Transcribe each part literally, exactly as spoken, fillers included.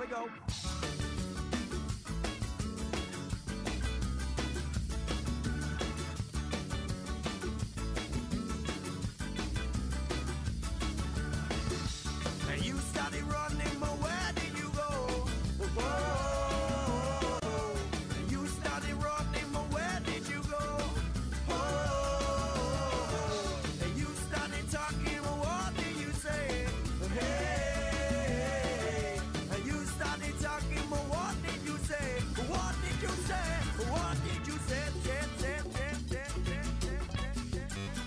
go. And you started running, but where did you go? Oh, and you started running, but where did you go? Oh, and you started talking, but what did you say? Hey, and you started talking, but what did you say? What did you say? What did you say? Say, say, say, say, say, say, say, say.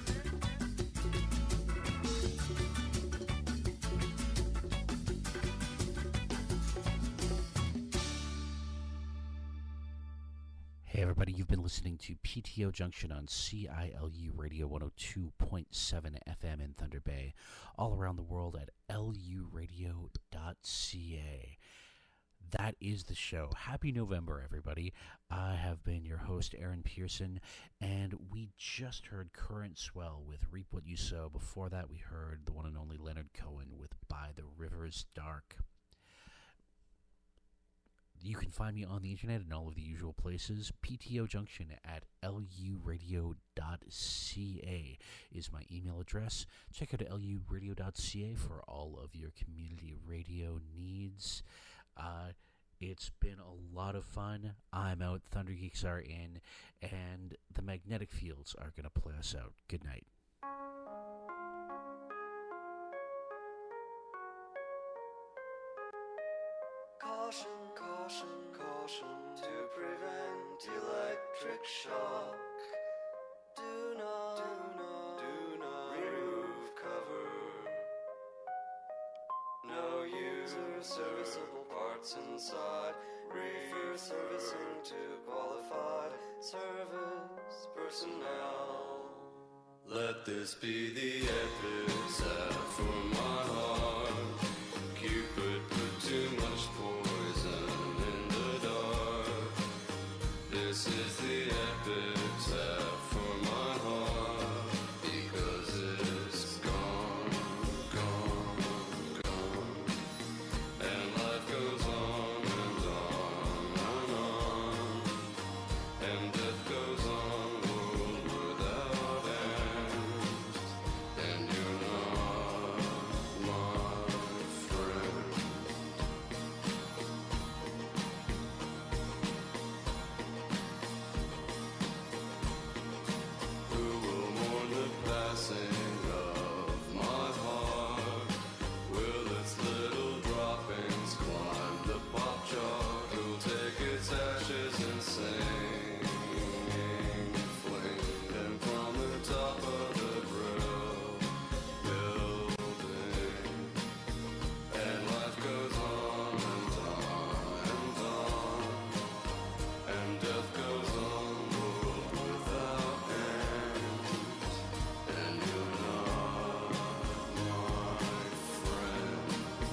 Hey everybody, you've been listening to P T O Junction on C I L U Radio one oh two point seven F M in Thunder Bay, all around the world at L U radio dot C A. That is the show. Happy November, everybody. I have been your host, Aaron Pearson, and we just heard Current Swell with Reap What You Sow. Before that, we heard the one and only Leonard Cohen with By the River's Dark. You can find me on the internet in all of the usual places. P T O Junction at L U radio dot C A is my email address. Check out L U radio dot C A for all of your community radio needs. Uh, it's been a lot of fun. I'm out, Thunder Geeks are in, and the Magnetic Fields are going to play us out. Good night. Caution, caution, caution to prevent electric shock. Do not, do not, do not remove cover. No user serviceable parts inside. Refer servicing to qualified service personnel. Let this be the epitaph for my heart. Cupid put too much poison in the dark. This is the epitaph for my heart, because it's gone, gone, gone. And life goes on and on and on, and death goes on, world without end. And you're not my friend. Who will mourn the passing of my heart? Will its little droppings climb the pop chart? Who'll take its ashes and sing, fling them from the top of the grill building? And life goes on and on and on, and death goes on, world without end. And you're not my friend.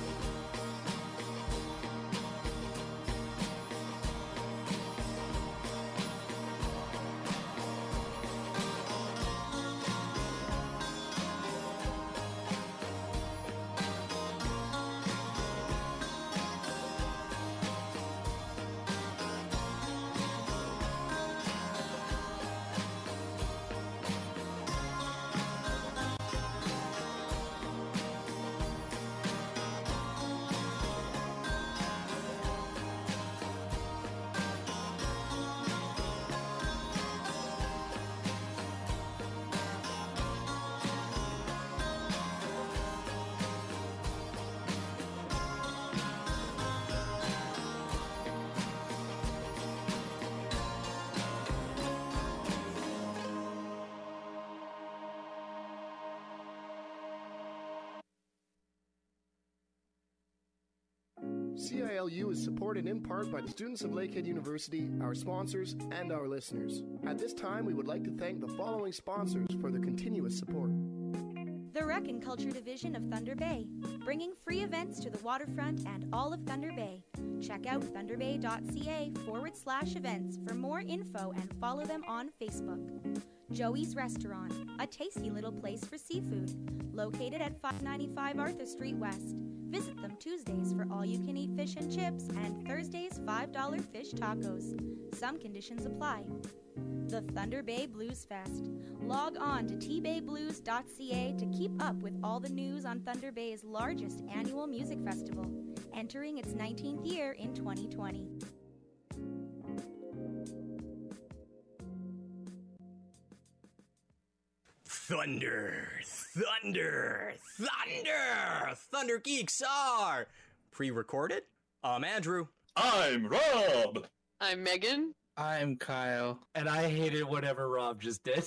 C I L U is supported in part by the students of Lakehead University, our sponsors, and our listeners. At this time, we would like to thank the following sponsors for their continuous support. The Rec and Culture Division of Thunder Bay, bringing free events to the waterfront and all of Thunder Bay. Check out thunderbay.ca forward slash events for more info and follow them on Facebook. Joey's Restaurant, a tasty little place for seafood, located at five ninety-five Arthur Street West. Visit them Tuesdays for all-you-can-eat fish and chips and Thursdays five dollar fish tacos. Some conditions apply. The Thunder Bay Blues Fest. Log on to t bay blues dot c a to keep up with all the news on Thunder Bay's largest annual music festival, entering its nineteenth year in twenty twenty. Thunder, thunder, thunder! Thunder Geeks are pre-recorded. I'm Andrew. I'm Rob. I'm Megan. I'm Kyle. And I hated whatever Rob just did.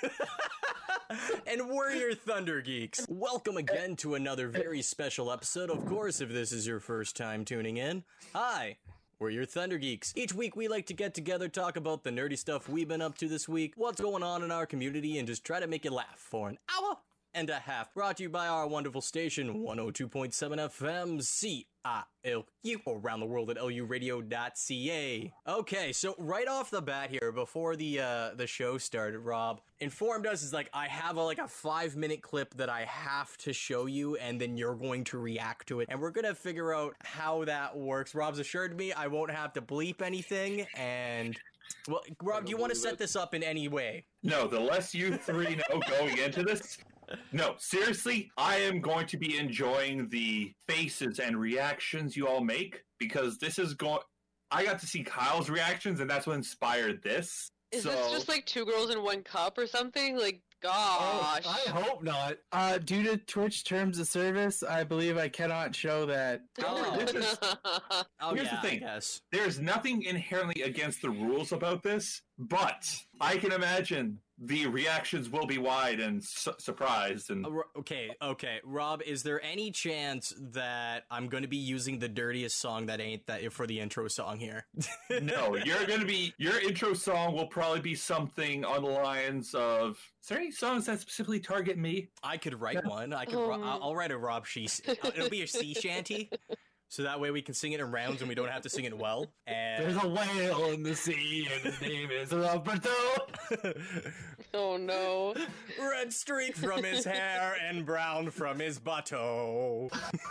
And we're your Thunder Geeks. Welcome again to another very special episode. Of course, if this is your first time tuning in, hi. We're your Thunder Geeks. Each week we like to get together, talk about the nerdy stuff we've been up to this week, what's going on in our community, and just try to make you laugh for an hour and a half. Brought to you by our wonderful station, one oh two point seven F M, C I L U, around the world at L U radio dot c a. Okay, so right off the bat here, before the uh, the show started, Rob informed us is like, I have a, like a five minute clip that I have to show you, and then you're going to react to it, and we're gonna figure out how that works. Rob's assured me I won't have to bleep anything, and well, Rob, do you want to set this up in any way? No, the less you three know going into this. No, seriously, I am going to be enjoying the faces and reactions you all make, because this is going... I got to see Kyle's reactions, and that's what inspired this. Is so... this just like Two Girls in One Cup or something? Like, gosh. Oh, I hope not. Uh, due to Twitch terms of service, I believe I cannot show that. Oh, This is- oh Here's yeah, the thing. I guess. There's nothing inherently against the rules about this, but I can imagine the reactions will be wide and su- surprised. And Uh, Ro- Okay, okay. Rob, is there any chance that I'm going to be using the dirtiest song that ain't that for the intro song here? no, you're going to be... Your intro song will probably be something on the lines of... Is there any songs that specifically target me? I could write one. I could. ro- I'll, I'll write a Rob She. It'll be a sea shanty, so that way we can sing it in rounds and we don't have to sing it well. And There's a whale in the sea, and his name is Roberto. Oh no. red streak from his hair and brown from his butto.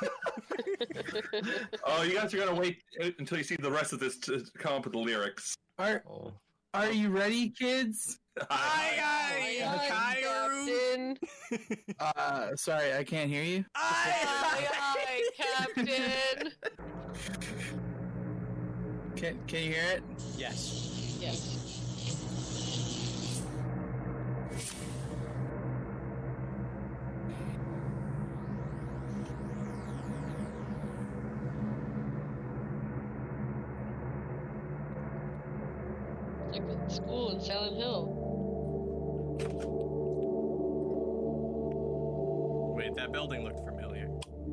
Oh, you guys are going to wait until you see the rest of this to come up with the lyrics. Are, are you ready, kids? Aye, aye, Aye, Captain. Uh, sorry, I can't hear you. Aye, aye, Captain. Can, can you hear it? Yes. Yes. Like the school in Silent Hill. Wait, that building looked familiar.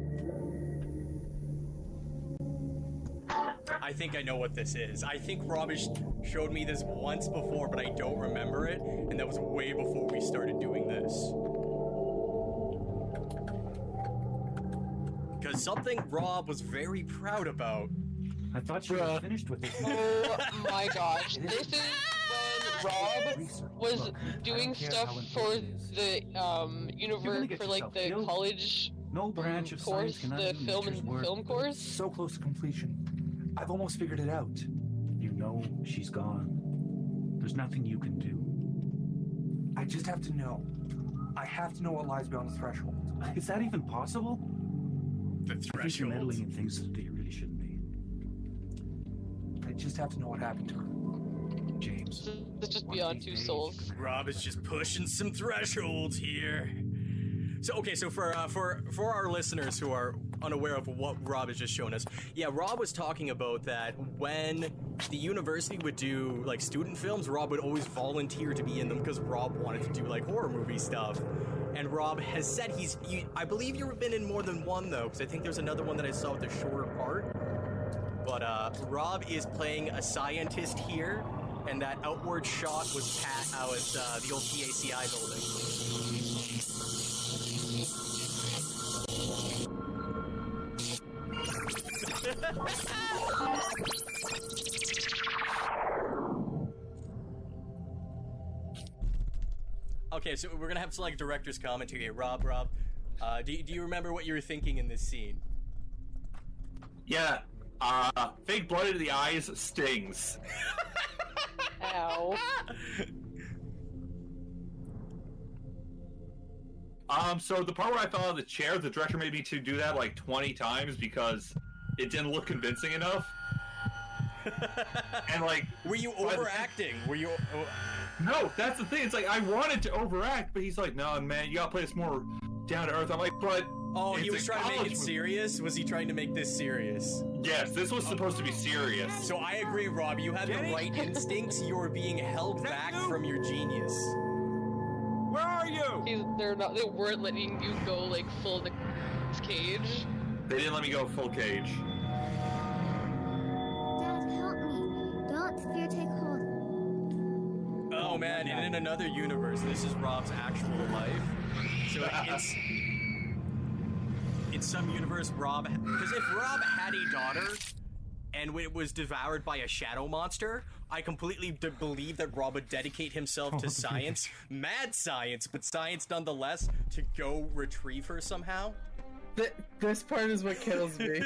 I think I know what this is. I think Rob has showed me this once before, but I don't remember it, and that was way before we started doing this. Because something Rob was very proud about. I thought you were finished with this. Oh my gosh. This is when Rob was doing stuff for the um universe for like the college No branch of course, science can the undo film nature's and work, film but course. it's so close to completion. I've almost figured it out. You know she's gone. There's nothing you can do. I just have to know. I have to know what lies beyond the threshold. Is that even possible? The I think you're threshold. meddling in things that you really shouldn't be. I just have to know what happened to her. James. It's just one beyond of two these days, souls. you're gonna- Rob is just pushing some thresholds here. So okay, so for uh, for for our listeners who are unaware of what Rob has just shown us, yeah, Rob was talking about that when the university would do like student films, Rob would always volunteer to be in them because Rob wanted to do like horror movie stuff. And Rob has said he's, you, I believe you've been in more than one though, because I think there's another one that I saw with a shorter part. But uh, Rob is playing a scientist here, and that outward shot was Pat, uh, was uh, the old P A C I building. so we're gonna have to like director's commentary here. Rob, Rob, uh, do, do you remember what you were thinking in this scene? Yeah, uh, fake blood into the eyes stings. Ow. Um, so the part where I fell out of the chair, the director made me to do that like twenty times because it didn't look convincing enough. And like, were you overacting? Were you? Oh... No, that's the thing. It's like I wanted to overact, but he's like, "No, man, you gotta play this more down to earth." I'm like, "But." Oh, he was trying to make it serious? Was he trying to make this serious? Yes, this was supposed to be serious. So I agree, Rob. You had the right instincts. You were being held back from your genius. Where are you? He's, they're not. They weren't letting you go like full Nicolas Cage. They didn't let me go full Cage. Dad, help me! Don't fear take hold. Oh man! And in another universe, this is Rob's actual life. So it's in some universe, Rob. Because if Rob had a daughter and it was devoured by a shadow monster, I completely d- believe that Rob would dedicate himself to science, mad science, but science nonetheless, to go retrieve her somehow. Th- this part is what kills me.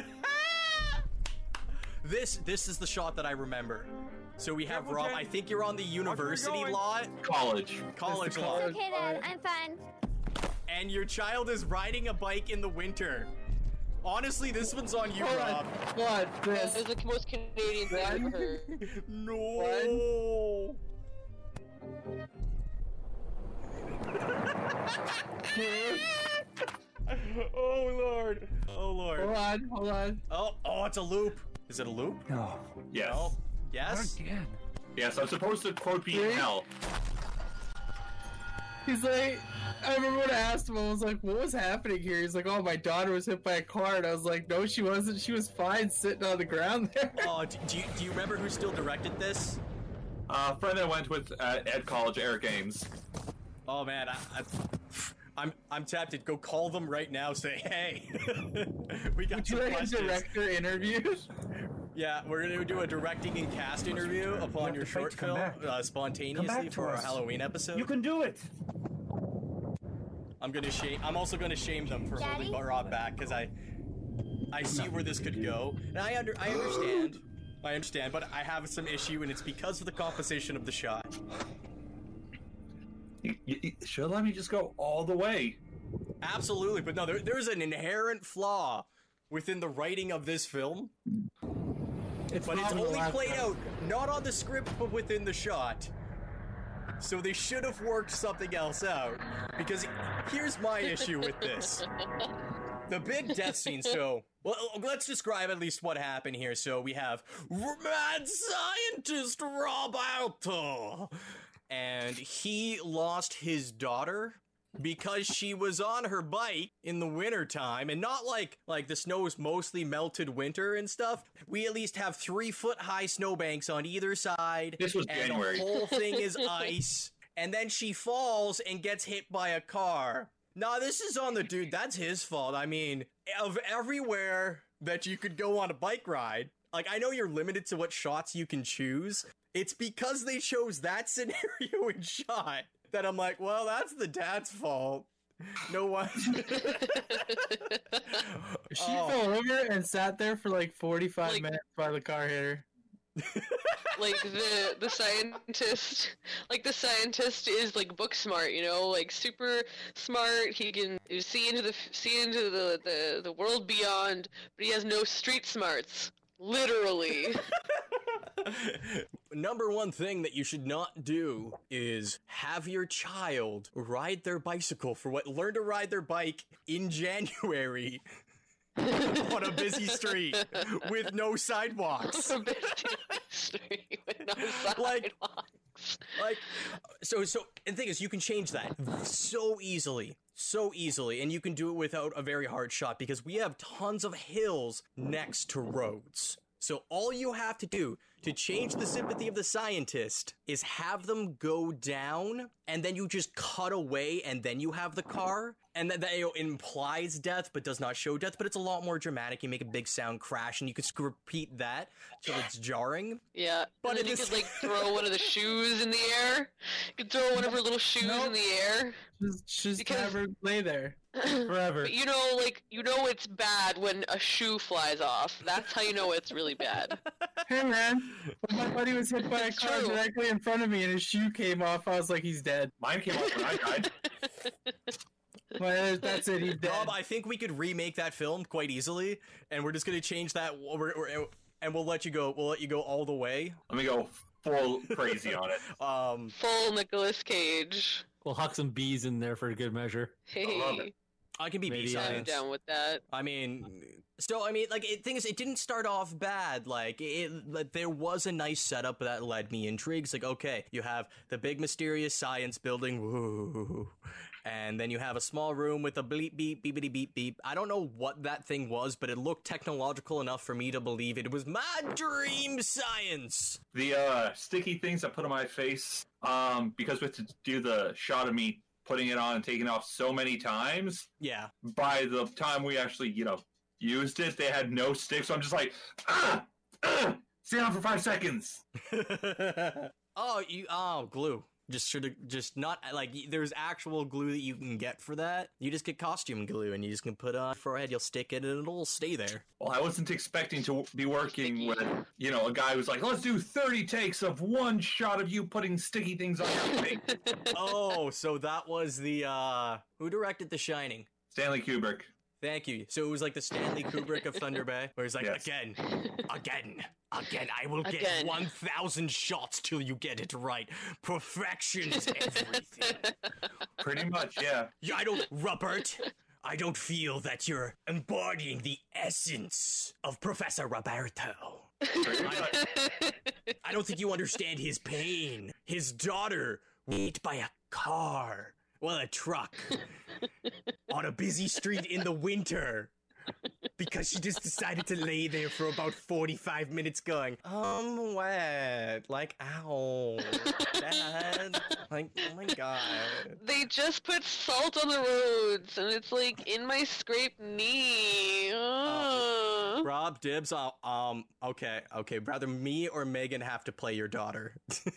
This this is the shot that I remember. So we have Rob. I think you're on the university lot. College. College lot. Okay, Dad, I'm fine. And your child is riding a bike in the winter. Honestly, this one's on you, Hold Rob. on. What? This is the most Canadian thing I've ever heard. No. Oh Lord. Oh Lord. Hold on. Hold on. Oh, oh, it's a loop. Is it a loop? No. Yes. No. Yes. Again. Yes, I'm supposed to quote be in Really? hell. He's like, I remember when I asked him, I was like, what was happening here? He's like, oh, my daughter was hit by a car. And I was like, no, she wasn't. She was fine sitting on the ground there. Oh, do, do you do you remember who still directed this? Uh, friend that went with uh, Ed College, Eric Ames. Oh man, I, I, I'm I'm tempted. Go call them right now. Say, hey, we got Would some you like a questions. director interview? Yeah, we're gonna do a directing and cast interview upon your short film uh, spontaneously for our Halloween episode. You can do it. I'm gonna shame. I'm also gonna shame them for Daddy? holding Rob back because I, I see where this could go, and I under I understand. I understand, but I have some issue, and it's because of the composition of the shot. You, you, you should let me just go all the way. Absolutely, but no, there, there's an inherent flaw within the writing of this film. It's but it's not only the played last out not on the script, but within the shot. So they should have worked something else out. Because here's my issue with this. The big death scene, so... Well, let's describe at least what happened here. So we have mad scientist Roberto, and he lost his daughter because she was on her bike in the wintertime, and not like like the snow is mostly melted winter and stuff. We at least have three foot high snowbanks on either side. This was and January. The whole thing is ice, and then she falls and gets hit by a car. Nah, this is on the dude. That's his fault. I mean, of everywhere that you could go on a bike ride, like, I know you're limited to what shots you can choose. It's because they chose that scenario and shot that I'm like, well, that's the dad's fault. No one. She Oh. fell over and sat there for like forty-five Like- minutes while the car hit her. Like the the scientist, like the scientist is like book smart, you know, like super smart. He can see into the see into the the, the world beyond, but he has no street smarts. Literally. Number one thing that you should not do is have your child ride their bicycle for what learn to ride their bike in January on a busy street with no sidewalks. On a busy street with no Like- sidewalks. Like, so, so, and the thing is, you can change that so easily, so easily, and you can do it without a very hard shot because we have tons of hills next to roads. So all you have to do, to change the sympathy of the scientist is have them go down, and then you just cut away, and then you have the car. And that, that you know, implies death, but does not show death, but it's a lot more dramatic. You make a big sound crash, and you can repeat that till it's jarring. Yeah, but and then you could like throw one of the shoes in the air. You could throw one of her little shoes nope. in the air. Just, just because... have her lay there forever. But you know, like you know, it's bad when a shoe flies off. That's how you know it's really bad. Hey man, when my buddy was hit by a car true. directly in front of me, and his shoe came off, I was like, he's dead. Mine came off when I died. Well, that's it. He's dead. Rob, I think we could remake that film quite easily, and we're just gonna change that. We're, we're, and we'll let you go. We'll let you go all the way. Let me go full crazy on it. Um, full Nicolas Cage. We'll huck some bees in there for good measure. Hey, I can be Maybe bee science. I'm down with that. I mean, so I mean, like, it, thing is, it didn't start off bad. Like, it, like, there was a nice setup that led me intrigues. Like, okay, you have the big mysterious science building. Woo. And then you have a small room with a bleep, beep, beepity, beep, beep. I don't know what that thing was, but it looked technological enough for me to believe it was my dream science. The uh, sticky things I put on my face, um, because we have to do the shot of me putting it on and taking it off so many times. Yeah. By the time we actually, you know, used it, they had no sticks. So I'm just like, ah, ah, stay on for five seconds. oh, you, oh, glue. Just should have just not like there's actual glue that you can get for that. You just get costume glue and you just can put on your forehead. You'll stick it and it'll stay there. Well, I wasn't expecting to be working with, you know, a guy who's like, let's do thirty takes of one shot of you putting sticky things on your face. Oh, so that was the uh who directed The Shining? Stanley Kubrick. Thank you. So it was like the Stanley Kubrick of Thunder Bay, where he's like, yes. again, again, again, I will get Again. one thousand shots till you get it right. Perfection is everything. Pretty much, yeah. Yeah, I don't, Robert, I don't feel that you're embodying the essence of Professor Roberto. I, I don't think you understand his pain. His daughter was hit by a car. Well, a truck. On a busy street in the winter. Because she just decided to lay there for about forty-five minutes going, I'm wet. Like, ow. Dad. Like, oh my god. They just put salt on the roads, and it's like in my scraped knee. Uh, Rob, dibs. I'll, um, okay, okay. Rather me or Megan have to play your daughter.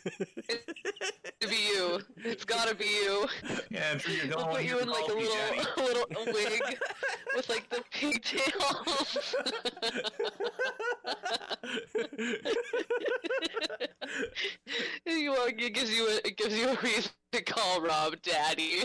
To be you. It's gotta be you. Yeah, Andrew, you're the I'll one put you in like a call me little, daddy. a little a wig with like the pigtails. you want, it gives you a, it gives you a reason to call Rob Daddy.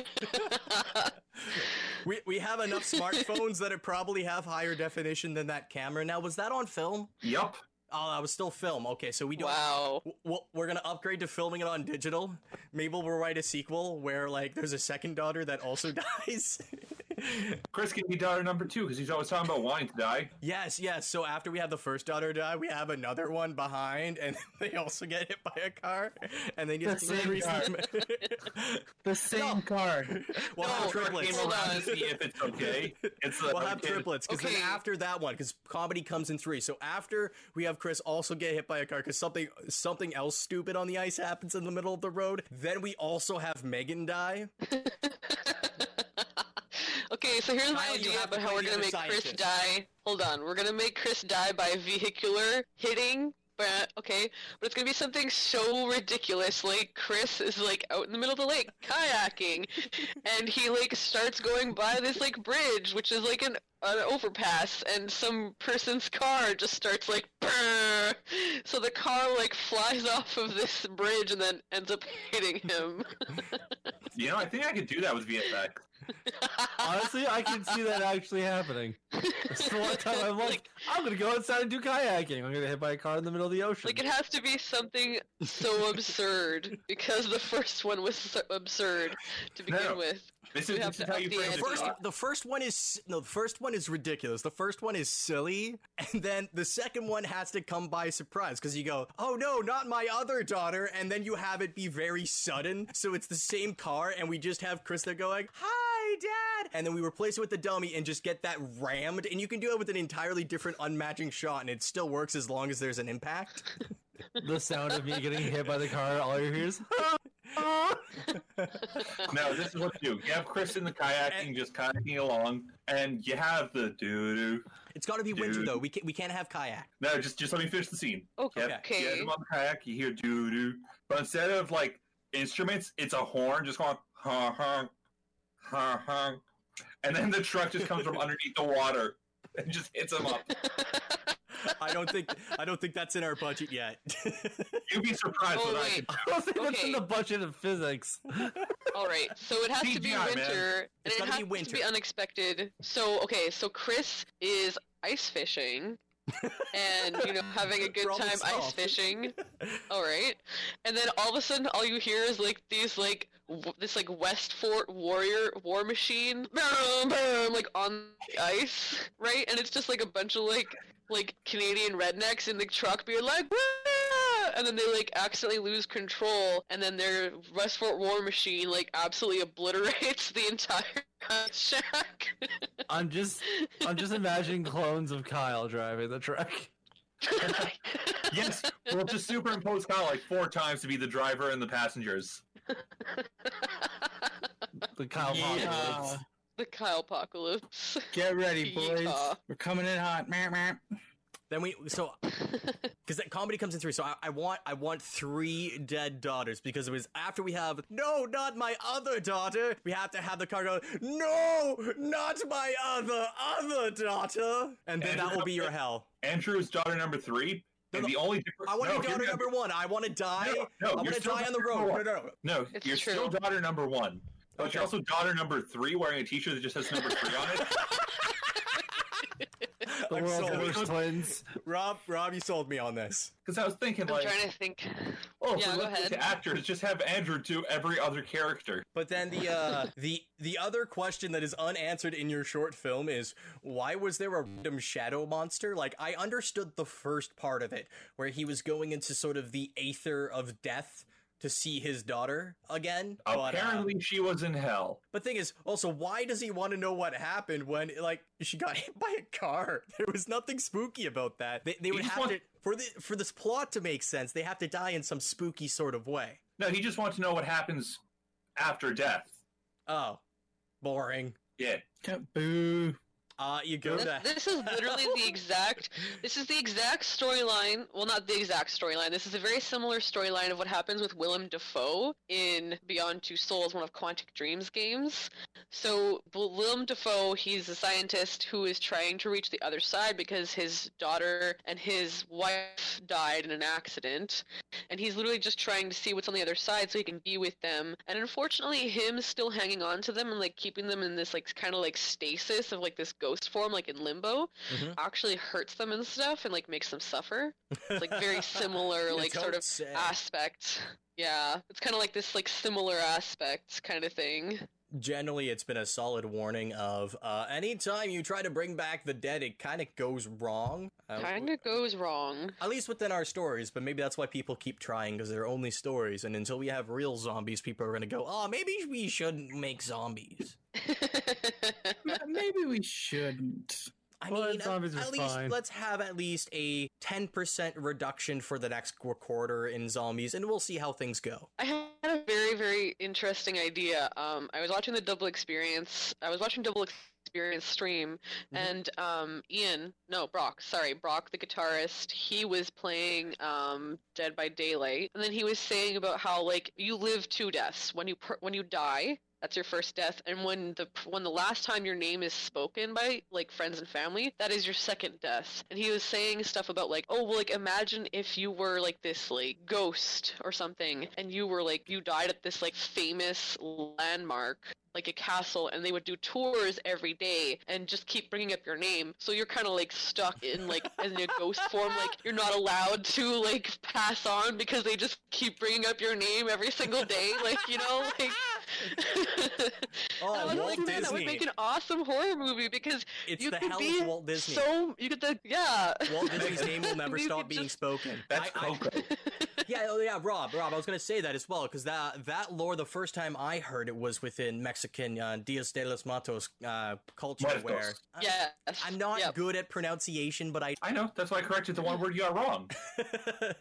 we we have enough smartphones that it probably have higher definition than that camera. Now, was that on film? Yup. Oh, that was still film. Okay, so we don't. Wow. Well, we're gonna upgrade to filming it on digital. Maybe we'll write a sequel where like there's a second daughter that also dies. Chris can be daughter number two because he's always talking about wanting to die. Yes, yes. So after we have the first daughter die, we have another one behind, and they also get hit by a car, and they just The same car. The same No. car. We'll No, have triplets. Came around to see if it's okay. It's We'll have triplets because Okay. then after that one, because comedy comes in three. So after we have Chris also get hit by a car because something something else stupid on the ice happens in the middle of the road. Then we also have Megan die. Okay, so here's my Kyle, you idea have to about how play we're the gonna other make Chris scientist. die. Hold on, we're gonna make Chris die by vehicular hitting. But okay, but it's gonna be something so ridiculous. Like Chris is like out in the middle of the lake kayaking, and he like starts going by this like bridge, which is like an an overpass, and some person's car just starts like brrr. So the car like flies off of this bridge and then ends up hitting him. You know, I think I could do that with V F X. Honestly, I can see that actually happening. It's the one time I'm like, I'm gonna go outside and do kayaking. I'm gonna hit by a car in the middle of the ocean. Like, it has to be something so absurd, because the first one was so absurd to begin No. with. This We is, have this is to how up you the frame ante. it. First, the first one is no. The first one is ridiculous. The first one is silly, and then the second one has to come by surprise because you go, "Oh no, not my other daughter," and then you have it be very sudden. So it's the same car, and we just have Chris there going, "Hi, Dad," and then we replace it with the dummy and just get that rammed. And you can do it with an entirely different, unmatching shot, and it still works as long as there's an impact. The sound of me getting hit by the car, all you hear is. No, this is what you do. You have Chris in the kayaking, just kayaking along, and you have the doo-doo. It's got to be winter, though. We can't, we can't have kayak. No, just just let me finish the scene. Okay. You have, you have him on the kayak, you hear doo-doo. But instead of, like, instruments, it's a horn just going, ha ha ha ha. And then the truck just comes from underneath the water and just hits him up. I don't think I don't think that's in our budget yet. You'd be surprised Oh, what I wait. can do. I don't think that's in Okay. the budget of physics. All right, so it has to be C G I, man. winter, and It's it gotta has be winter. to be unexpected. So okay, so Chris is ice fishing, and you know having a good Problem time ice solved. fishing. All right, and then all of a sudden, all you hear is like these like w- this like West Fort Warrior war machine, boom, boom, like on the ice, right? And it's just like a bunch of like like Canadian rednecks in the truck being like, "Wah!" And then they like accidentally lose control, and then their West Fort war machine like absolutely obliterates the entire shack. I'm just, I'm just imagining clones of Kyle driving the truck. Yes, we'll just superimpose Kyle like four times to be the driver and the passengers. The Kyle Yeah. Apocalypse. The Kyle apocalypse. Get ready, boys. Yeehaw. We're coming in hot. Meh, meh. Then we so because that comedy comes in three. So I, I want I want three dead daughters because it was after we have no, not my other daughter. We have to have the car go no, not my other other daughter, and then Andrew that will be comes your in. hell. Andrew's daughter number three, and No, the only difference. I want no, to be hear daughter me out. number one. I want to die. No, no, I you're want to still die on the daughter road. number No, one. no, no. No, It's you're true. still daughter number one. But Okay. you're also daughter number three wearing a t-shirt that just has number three on it. The I'm world's sold. worst twins. Rob, Rob, you sold me on this. Because I was thinking, I'm like, trying to think. oh, Yeah, for go looking ahead. to actors, just have Andrew do every other character. But then the uh, the the other question that is unanswered in your short film is why was there a random shadow monster? Like I understood the first part of it where he was going into sort of the aether of death to see his daughter again. But, uh, Apparently, she was in hell. but thing is, also, why does he want to know what happened when like she got hit by a car? There was nothing spooky about that. They, they would just have want- to for the for this plot to make sense. They have to die in some spooky sort of way. No, he just wants to know what happens after death. Oh, boring. Yeah. Boo. Uh, you go This, to this is literally the exact. This is the exact storyline. Well, not the exact storyline. This is a very similar storyline of what happens with Willem Dafoe in Beyond Two Souls, one of Quantic Dream's games. So Willem Dafoe, he's a scientist who is trying to reach the other side because his daughter and his wife died in an accident, and he's literally just trying to see what's on the other side so he can be with them. And unfortunately, him still hanging on to them and like keeping them in this like kind of like stasis of like this ghost form, like in limbo, Mhm. actually hurts them and stuff and like makes them suffer. It's like very similar, You like sort don't of say. aspect. Yeah, it's kind of like this like similar aspect kind of thing. Generally, it's been a solid warning of uh, anytime you try to bring back the dead, it kind of goes wrong. Uh, Kind of goes wrong. At least within our stories, but maybe that's why people keep trying, because they're only stories, and until we have real zombies, people are going to go, oh, maybe we shouldn't make zombies. Maybe we shouldn't. I Well, mean, zombies at, are at least fine. let's have at least a ten percent reduction for the next qu- quarter in zombies, and we'll see how things go. I had a very, very interesting idea. Um, I was watching the Double Experience. I was watching Double Experience stream, and um, Ian, no, Brock, sorry, Brock, the guitarist, he was playing um, Dead by Daylight, and then he was saying about how like you live two deaths when you per- when you die. That's your first death, and when the when the last time your name is spoken by like friends and family, that is your second death. And he was saying stuff about like, oh, well, like imagine if you were like this like ghost or something, and you were like you died at this like famous landmark, like a castle, and they would do tours every day and just keep bringing up your name. So you're kind of like stuck in like in a ghost form, like you're not allowed to like pass on because they just keep bringing up your name every single day, like you know, like. Oh, And I was Walt like, man, that Disney. would make an awesome horror movie because It's you the could hell be of Walt Disney. so you could the yeah. Walt Disney's name will never You stop could being just- spoken. That's I- I- Coco. Yeah, oh yeah, Rob, Rob, I was gonna say that as well, because that that lore, the first time I heard it was within Mexican uh, Dias de los Matos uh, culture, Muertos. where I- Yes. I'm not Yep. good at pronunciation, but I I know. That's why I corrected the one word you got wrong.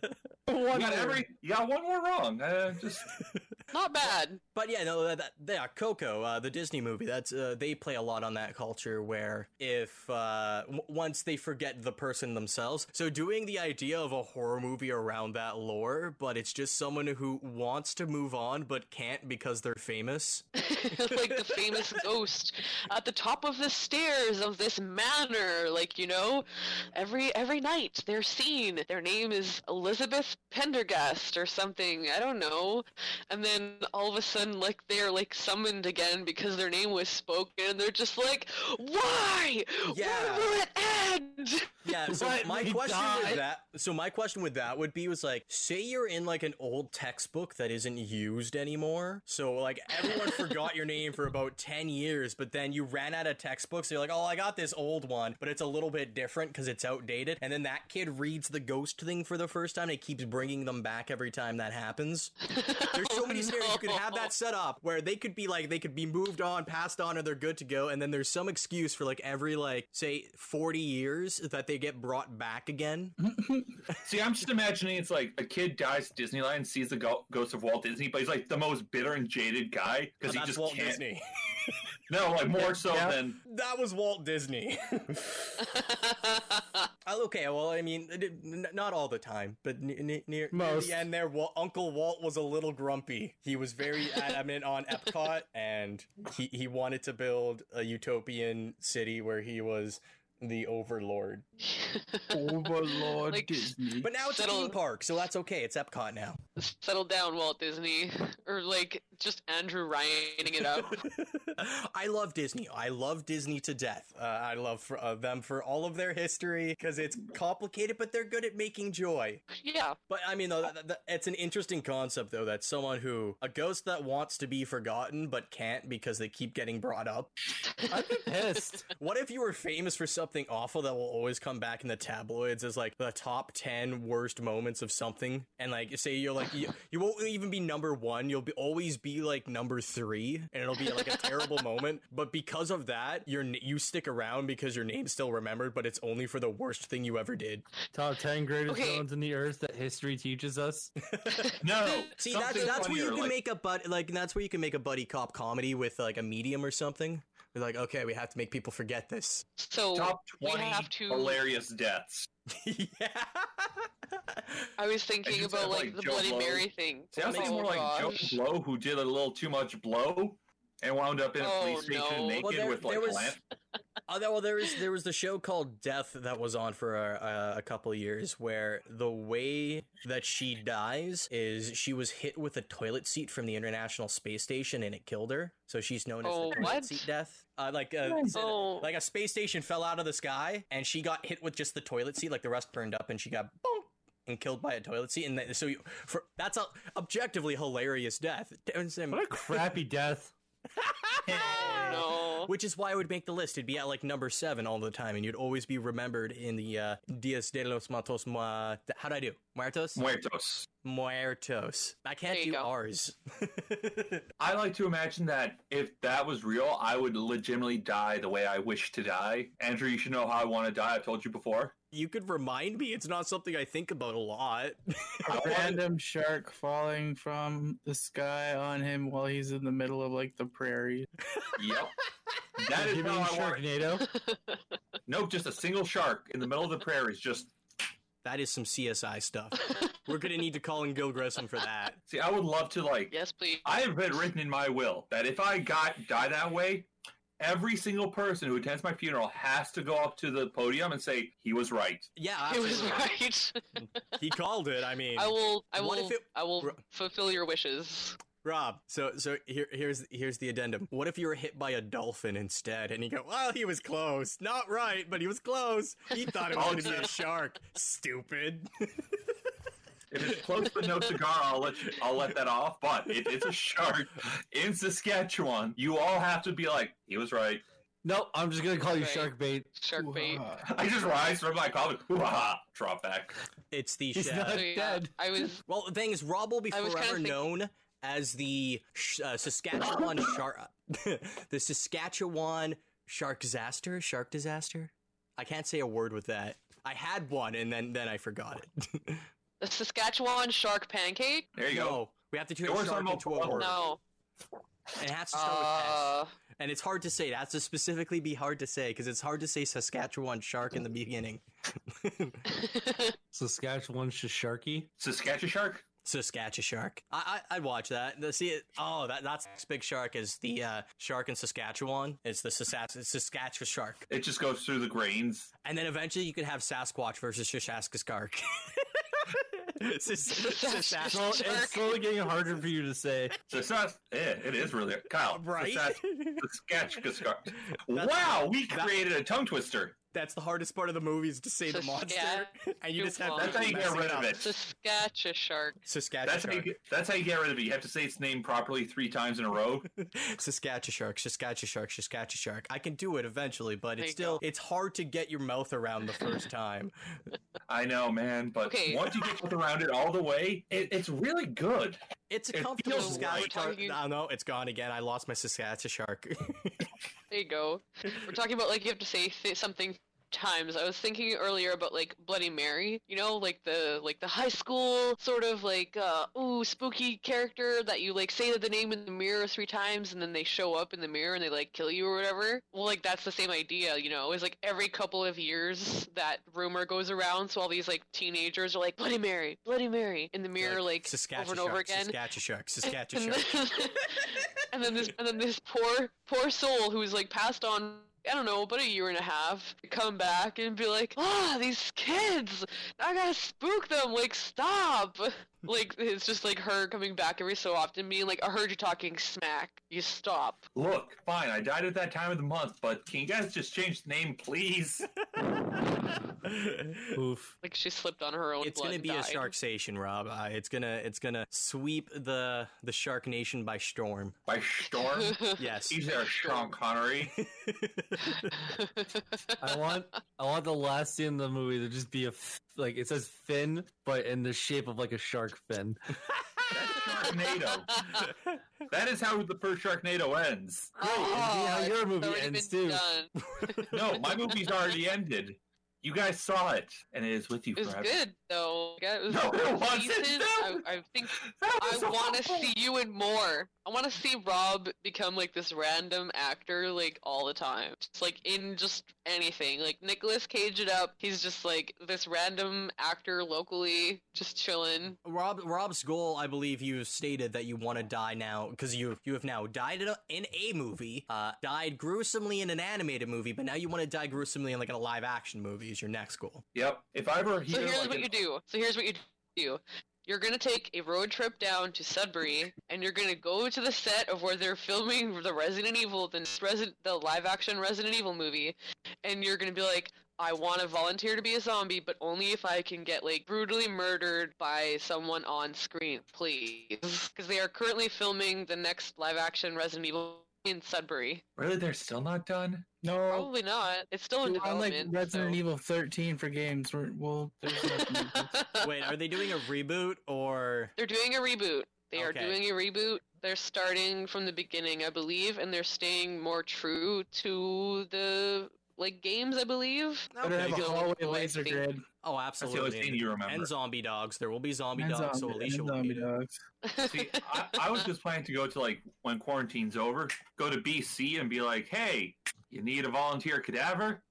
You got every. You got one more wrong. Uh, just Not bad. But yeah, no, that, that yeah, Coco, uh, the Disney movie. That's uh, they play a lot on that culture where if uh, w- once they forget the person themselves. So doing the idea of a horror movie around that lore, but it's just someone who wants to move on but can't because they're famous. Like the famous ghost at the top of the stairs of this manor. Like, you know, every every night they're seen. Their name is Elizabeth Pendergast or something. I don't know. And then all of a sudden, like, they're like summoned again because their name was spoken, and they're just like, why? Yeah. When will it end? Yeah, so Let my me question die. with that so my question with that would be was like, say you're in like an old textbook that isn't used anymore. So like everyone forgot your name for about ten years, but then you ran out of textbooks. So you're like, oh, I got this old one, but it's a little bit different because it's outdated. And then that kid reads the ghost thing for the first time, and it keeps bringing them back every time that happens. There's so many scenarios you could have that set up where they could be like, they could be moved on, passed on, or they're good to go. And then there's some excuse for like every like, say, forty years that they get brought back again. See, I'm just imagining it's like a kid dies at Disneyland, sees the go- ghost of Walt Disney, but he's like the most bitter and jaded guy because Well, he that's just Walt can't. Disney. No, like more so Yeah. than. That was Walt Disney. Oh, okay, well, I mean, it- n- not all the time, but n- n- near, near Most. the end there, Wa- Uncle Walt was a little grumpy. He was very adamant on Epcot, and he, he wanted to build a utopian city where he was the overlord. Overlord Like, Disney. But now it's a Settle- theme park, so that's okay. It's Epcot now. Settle down, Walt Disney. Or like just Andrew Ryaning it up. I love Disney. I love Disney to death. Uh, I love for, uh, them for all of their history because it's complicated, but they're good at making joy. Yeah. But I mean, though, that, that, it's an interesting concept, though, that someone who, a ghost that wants to be forgotten but can't because they keep getting brought up. I'd be pissed. What if you were famous for something awful that will always come back in the tabloids as like the top ten worst moments of something? And like, say you're like, you, you won't even be number one, you'll be always be like number three, and it'll be like a terrible moment. But because of that, you're, you stick around because your name's still remembered, but it's only for the worst thing you ever did. Top ten greatest Okay. villains in the earth that history teaches us. No. See, that's something that's where you funnier, can like- make a bud like that's where you can make a buddy cop comedy with like a medium or something. We're like, okay, we have to make people forget this. So top we twenty have to. hilarious deaths. Yeah. I was thinking I just about have, like, like, the Joe Bloody Blow. Mary thing. See, I was thinking Oh, more like gosh. Joe Blow, who did a little too much blow and wound up in a Oh, police station no. naked Well, there- with like there was- lamp. Oh, there- well, there was there was the show called Death that was on for a, a couple of years, where the way that she dies is she was hit with a toilet seat from the International Space Station and it killed her. So she's known as Oh, the toilet what? seat death. Uh, like uh, Oh. like a space station fell out of the sky and she got hit with just the toilet seat, like the rest burned up, and she got boom and killed by a toilet seat. And th- so you, for that's a objectively hilarious death. What a crappy death. Oh, no. Which is why I would make the list. It'd be at like number seven all the time, and you'd always be remembered in the uh, Dias de los Muertos. Mu- How'd I do? Muertos? Muertos. Muertos. I can't There you do go. R's. I like to imagine that if that was real, I would legitimately die the way I wish to die. Andrew, you should know how I want to die. I've told you before. You could remind me. It's not something I think about a lot. A random shark falling from the sky on him while he's in the middle of like the prairie. Yep. That is You how mean I want. Sharknado? Nope, just a single shark in the middle of the prairies. Just That is some C S I stuff. We're gonna need to call in Gil Grissom for that. see, I would love to like. Yes, please. I have it written in my will that if I got die that way, every single person who attends my funeral has to go up to the podium and say he was right. Yeah, It was absolutely. right. He called it. I mean, I will. I What will. if it- I will Ro- fulfill your wishes. Rob, so so here here's here's the addendum. What if you were hit by a dolphin instead, and you go, well, he was close, not right, but he was close. He thought it was going to be a shark. Stupid. If it's close but no cigar, I'll let you, I'll let that off. But if it's a shark in Saskatchewan, you all have to be like, he was right. No, I'm just gonna call you Right. shark bait. Shark bait. I just rise from my coffin, hoo-ha, drop back. It's the He's chef. not So, yeah, dead. I was. Well, the thing is, Rob will be I was kinda forever think- known as the sh- uh, Saskatchewan shark, the Saskatchewan shark disaster. Shark disaster. I can't say a word with that. I had one, and then then I forgot it. The Saskatchewan shark pancake? There you no, go. we have to turn It a works shark on into a multiple word. No. It has to start Uh, with S. And it's hard to say. It has to specifically be hard to say because it's hard to say Saskatchewan shark in the beginning. Saskatchewan Sharky. Saskatchewan shark. Saskatchewan shark. I, I I'd watch that. The, see it. Oh, that that's the next big shark is the uh, shark in Saskatchewan. It's the Sasas- Saskatchewan shark. It just goes through the grains. And then eventually you could have Sasquatch versus Saskatchewan shark. Sas- Sasquatch So it's slowly getting harder for you to say. Sasas- yeah, it is really Kyle. Right? Saskatchewan shark. Wow, we created a tongue twister. That's the hardest part of the movie is to say the monster, and you just have That's how you get rid of it. Saskatchewan shark. Saskatchewan That's how, you shark. get, that's how you get rid of it. You have to say its name properly three times in a row. Saskatchewan shark, Saskatchewan shark, Saskatchewan shark. I can do it eventually, but There it's you still go. it's hard to get your mouth around the first time. I know, man, but Okay. once you get around it all the way, it, it's really good. It's a It comfortable feels Saskatchewan right. shark. Talking- Oh no, it's gone again. I lost my Saskatchewan shark. There you go. We're talking about like you have to say th- something times. I was thinking earlier about like Bloody Mary, you know, like the like the high school sort of like uh ooh spooky character that you like say the name in the mirror three times and then they show up in the mirror and they like kill you or whatever. Well, like that's the same idea, you know. It's like every couple of years that rumor goes around, so all these like teenagers are like Bloody Mary, Bloody Mary in the mirror like, Saskatchewan over and over shark, again. Saskatchewan shark, Saskatchewan And shark. then, and then this and then this poor poor soul who's like passed on I don't know, about a year and a half, come back and be like, ah, these kids, I gotta spook them, like, stop. Like, it's just like her coming back every so often being like, I heard you talking smack, you stop. Look, fine, I died at that time of the month, but can you guys just change the name, please? Oof. Like, she slipped on her own It's blood gonna and be a died. Sharksation, Rob. Uh, it's gonna it's gonna sweep the the Shark Nation by storm. By storm? Yes. He's there, Sean Connery. I want I want the last scene in the movie to just be a f- like it says fin, but in the shape of like a shark fin. That's Sharknado. That is how the first Sharknado ends. Great, and see how your movie already ends been too. done. No, my movie's already ended. You guys saw it, and it is with you It was forever. good, though. Yeah, it was No, it wasn't. decent. I, No. I think That I was want to awful. see you in more. I want to see Rob become like this random actor, like all the time, just like in just anything. Like Nicolas Cage it up. He's just like this random actor locally, just chilling. Rob Rob's goal, I believe you have stated that you want to die now because you you have now died in a, in a movie, uh, died gruesomely in an animated movie, but now you want to die gruesomely in like in a live action movie. Is your next goal? Yep. If I ever hear So here's like what an- you do. So here's what you do. You're gonna take a road trip down to Sudbury, and you're gonna go to the set of where they're filming the Resident Evil, the Resident, the live-action Resident Evil movie, and you're gonna be like, I want to volunteer to be a zombie, but only if I can get like brutally murdered by someone on screen, please, because they are currently filming the next live-action Resident Evil in Sudbury. Really, they're still not done? No, Probably not. It's still in we're on like development. Resident so- Evil thirteen for games. We're, well, there's nothing. Wait, are they doing a reboot or? They're doing a reboot. They are Okay. doing a reboot. They're starting from the beginning, I believe, and they're staying more true to the like games, I believe. Better have a So, hallway I laser think- grid. Oh, That's the only absolutely. thing you remember. And zombie dogs. There will be zombie And dogs, so zombie- Alicia and will zombie be. dogs. See, I, I was just planning to go to like when quarantine's over, go to B C and be like, hey, you need a volunteer cadaver?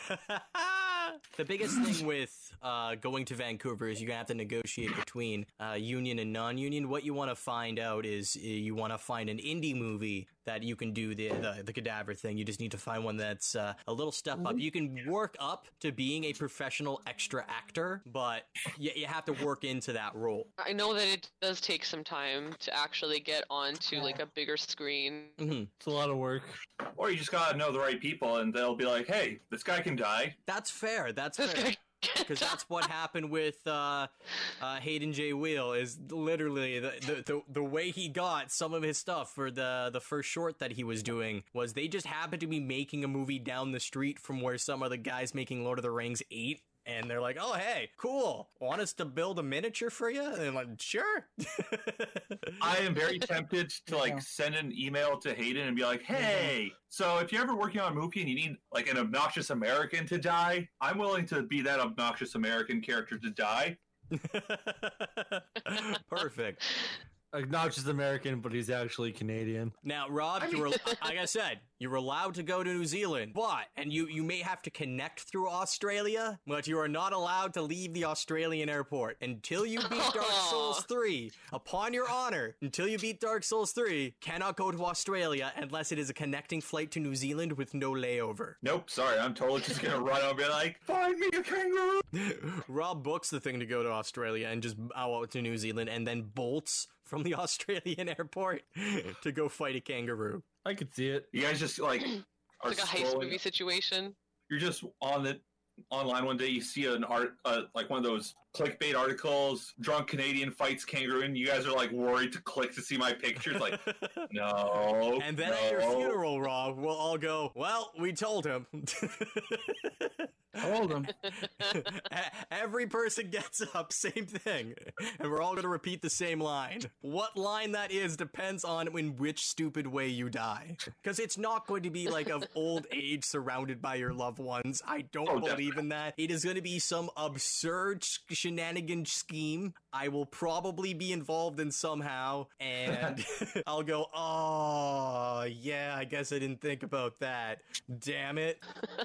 The biggest thing with uh, going to Vancouver is you're gonna have to negotiate between uh, union and non-union. What you want to find out is uh, you want to find an indie movie that you can do the, the the cadaver thing. You just need to find one that's uh, a little step up. You can work up to being a professional extra actor, but you, you have to work into that role. I know that it does take some time to actually get onto like a bigger screen. Mm-hmm. It's a lot of work. Or you just gotta know the right people and they'll be like, hey, this guy can die. That's fair. That's This fair. guy- Because that's what happened with uh, uh, Hayden J. Wheel. Is literally the, the the the way he got some of his stuff for the the first short that he was doing was they just happened to be making a movie down the street from where some of the guys making Lord of the Rings eight. And they're like, "Oh, hey, cool! Want us to build a miniature for you?" And I'm like, "Sure." I am very tempted to like Yeah. send an email to Hayden and be like, hey, so if you're ever working on a movie and you need like an obnoxious American to die, I'm willing to be that obnoxious American character to die. Perfect. Acknowledges American, but he's actually Canadian. Now, Rob, I mean- you're, like I said, you're allowed to go to New Zealand, but, and you, you may have to connect through Australia, but you are not allowed to leave the Australian airport until you beat Dark Souls three. Upon your honor, until you beat Dark Souls three, cannot go to Australia unless it is a connecting flight to New Zealand with no layover. Nope, sorry, I'm totally just gonna run out and be like, find me a kangaroo! Rob books the thing to go to Australia and just out to New Zealand and then bolts from the Australian airport to go fight a kangaroo. I could see it. You guys just like are It's like a heist scrolling- movie situation. You're just on the online one day. You see an art, uh, like one of those clickbait articles. Drunk Canadian fights kangaroo, and you guys are like worried to click to see my pictures. Like, no. And then no. at your funeral, Rob, we'll all go, well, we told him. Told him. Every person gets up, same thing. And we're all going to repeat the same line. What line that is depends on in which stupid way you die. Because it's not going to be like of old age surrounded by your loved ones. I don't Oh, believe in that. It is going to be some absurd sh- shenanigan scheme. I will probably be involved in somehow. And I'll go, oh, yeah, I guess I didn't think about that. Damn it.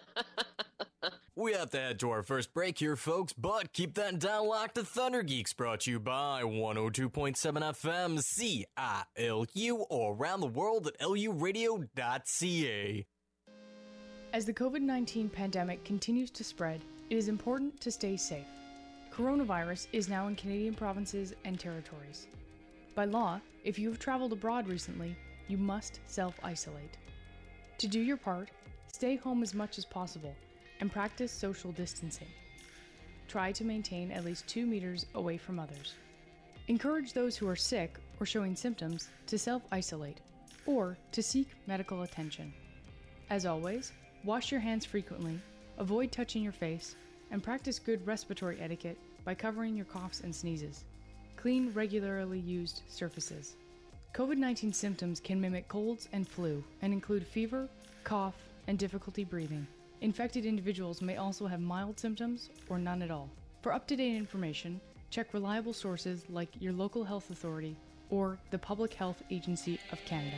We have to head to our first break here, folks, but keep that down locked to Thunder Geeks, brought to you by one oh two point seven F M C I L U or around the world at L U radio dot C A. As the COVID nineteen pandemic continues to spread, it is important to stay safe. Coronavirus is now in Canadian provinces and territories. By law, if you have traveled abroad recently, you must self-isolate. To do your part, stay home as much as possible and practice social distancing. Try to maintain at least two meters away from others. Encourage those who are sick or showing symptoms to self-isolate or to seek medical attention. As always, wash your hands frequently, avoid touching your face, and practice good respiratory etiquette by covering your coughs and sneezes. Clean regularly used surfaces. COVID nineteen symptoms can mimic colds and flu and include fever, cough, and difficulty breathing. Infected individuals may also have mild symptoms or none at all. For up-to-date information, check reliable sources like your local health authority or the Public Health Agency of Canada.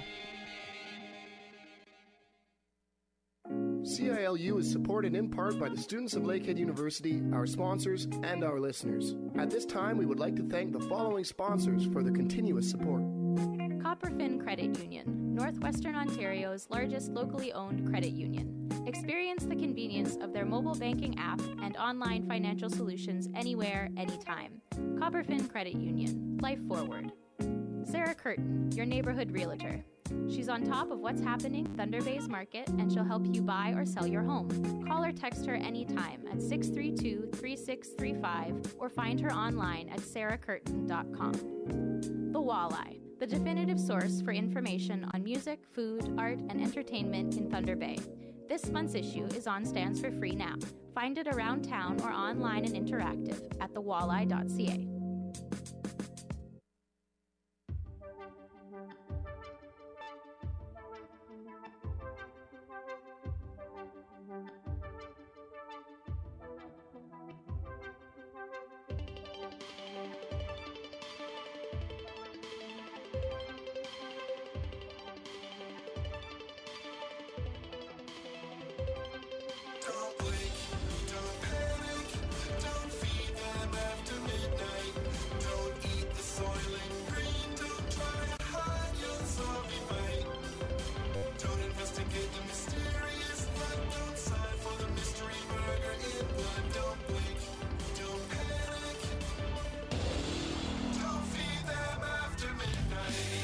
C I L U is supported in part by the students of Lakehead University, our sponsors, and our listeners. At this time, we would like to thank the following sponsors for their continuous support. Copperfin Credit Union, Northwestern Ontario's largest locally owned credit union. Experience the convenience of their mobile banking app and online financial solutions anywhere, anytime. Copperfin Credit Union, life forward. Sarah Curtin, your neighborhood realtor. She's on top of what's happening in Thunder Bay's market, and she'll help you buy or sell your home. Call or text her anytime at six three two, three six three five or find her online at sarah curtin dot com. The Walleye, the definitive source for information on music, food, art, and entertainment in Thunder Bay. This month's issue is on stands for free now. Find it around town or online and interactive at the walleye dot c a. Don't blink, don't panic, don't feed them after midnight. Don't eat the soylent green, don't try to hide your zombie bite. Don't investigate the mysterious blood, don't sign for the mystery murder in blood. Don't blink, don't panic, don't feed them after midnight.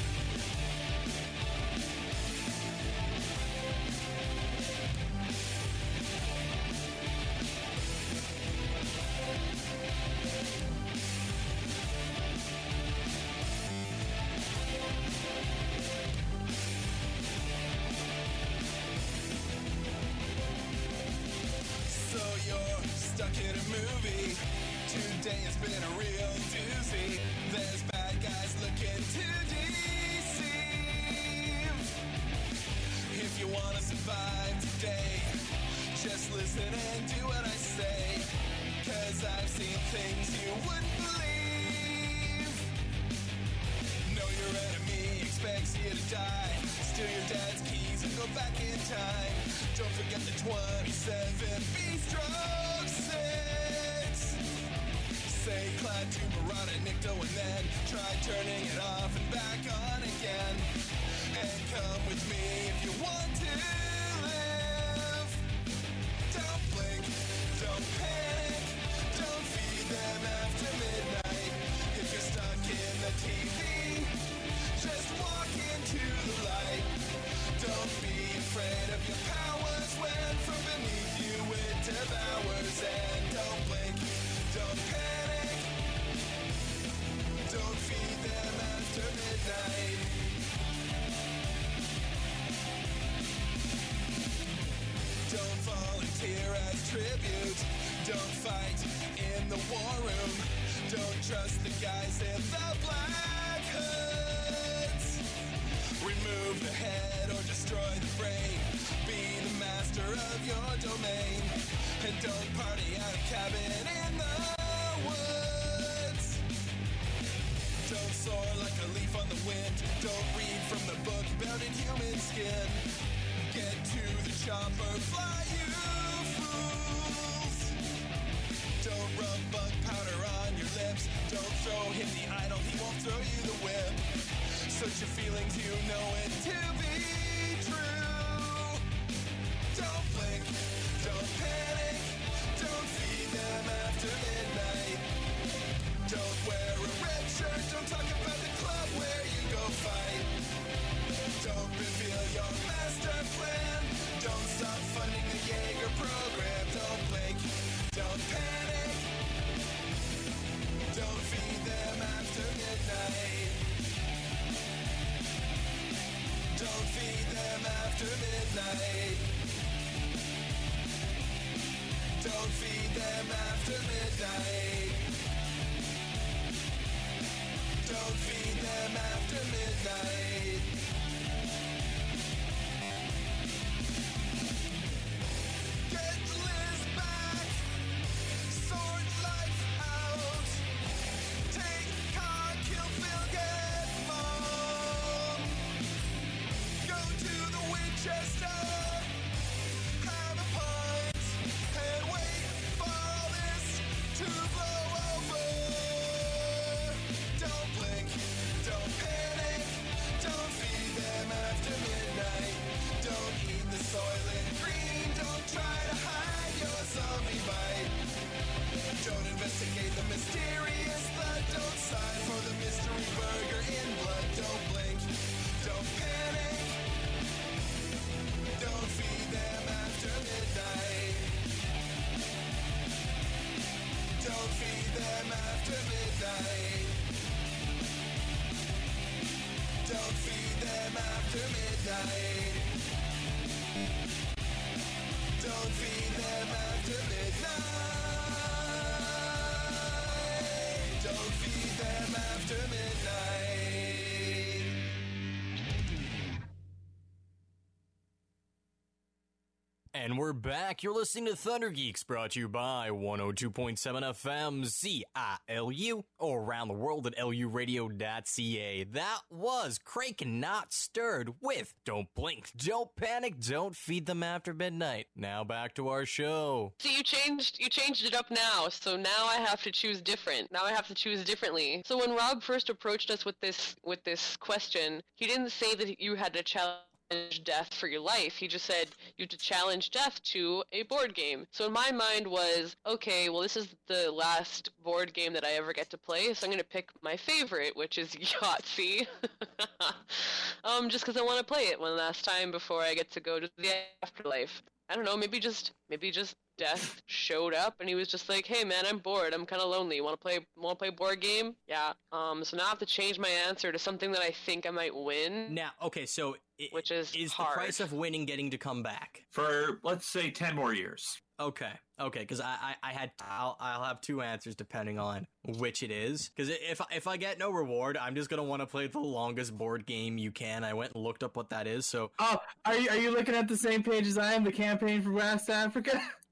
So you're stuck in a movie. Today has been a real doozy. There's bad guys looking to deceive. If you wanna survive today, just listen and do what I say. 'cause I've seen things you wouldn't believe. Know your enemy expects you to die. Steal your dad's keys and go back in time. Don't forget the twenty-seven B-stroke six. Say Clyde to Murata, Nicto, and then try turning it off and back on again. And come with me if you want to live. Don't blink, don't panic, don't feed them after midnight. If you're stuck in the T V, just walk into the light. Don't be afraid of your powers when from beneath you it devours. And don't blink, don't panic, don't feed them after midnight. Don't volunteer as tribute. Don't fight in the war room. Don't trust the guys in the black hoods. Remove the head or destroy the brain. Be the master of your domain. And don't party at a cabin in the woods. Don't soar like a leaf on the wind. Don't read from the book bound in human skin. Get to the chopper, fly you fools. Don't rub bug powder on your lips. Don't throw him the idol, he won't throw you the whip. Search your feelings, you know it to be true. Don't blink, don't panic, don't feed them after midnight. Don't wear a red shirt, don't talk about the club where you go fight. Don't reveal your master plan. Don't stop funding the Jaeger program. Don't blink, don't panic. Don't feed them after midnight. Don't feed them after midnight. Don't feed them after midnight. Don't feed them after midnight. Get Liz back. Sort life out. Take car, kill Phil, get mom. Go to the Winchester. Have a pint. And wait for all this to blow over. Don't blink. Don't panic. Don't feed them after midnight. Don't eat the soylent green. Don't try to hide your zombie bite. Don't investigate the mysterious blood. Don't sign for the mystery burger in blood. Don't blink. Don't panic. Don't feed them after midnight. Don't feed them after midnight. Don't feed them after midnight. Don't feed them after midnight. Don't feed them after midnight. And we're back. You're listening to Thunder Geeks, brought to you by one oh two point seven F M C I L U, or around the world at L U radio dot C A. That was Kraken Not Stirred with Don't Blink, Don't Panic, Don't Feed Them After Midnight. Now back to our show. See, you changed you changed it up now, so now I have to choose different. Now I have to choose differently. So when Rob first approached us with this with this question, he didn't say that you had to challenge death for your life. He just said you have to challenge death to a board game. So in my mind was, okay, well, this is the last board game that I ever get to play, so I'm going to pick my favorite, which is Yahtzee. um, just because I want to play it one last time before I get to go to the afterlife. I don't know, maybe just, maybe just Death showed up and he was just like, hey man, I'm bored, I'm kind of lonely, want to play want to play board game? Yeah. Um so now I have to change my answer to something that I think I might win. Now, okay, so it, which is is hard. The price of winning getting to come back for, let's say, ten more years. Okay, okay, because I, I, I had, I'll, I'll have two answers depending on which it is. Because if, if I get no reward, I'm just gonna want to play the longest board game you can. I went and looked up what that is. So, oh, are you are you looking at the same page as I am? The campaign for West Africa.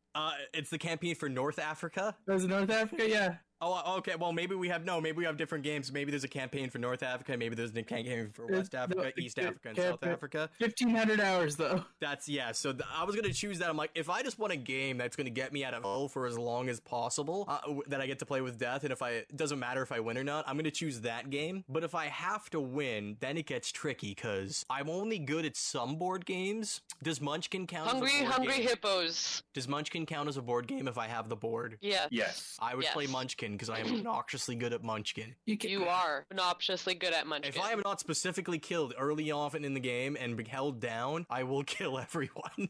Uh, it's the campaign for North Africa. There's North Africa, yeah. Oh, okay. Well, maybe we have no. Maybe we have different games. Maybe there's a campaign for North Africa. Maybe there's a campaign for West It's- Africa, no, East it- Africa, and it- South Africa. fifteen hundred hours though. That's yeah. So th- I was gonna choose that. I'm like, if I just want a game that's gonna get me out of hell for as long as possible, uh, w- that I get to play with death, and if I it doesn't matter if I win or not, I'm gonna choose that game. But if I have to win, then it gets tricky because I'm only good at some board games. Does Munchkin count? Hungry, as a board hungry game? hippos. Does Munchkin count as a board game if I have the board? Yes. Yes. I would Yes. play Munchkin because I am obnoxiously good at Munchkin. You, can, You are obnoxiously good at Munchkin. If I am not specifically killed early on in the game and be held down, I will kill everyone.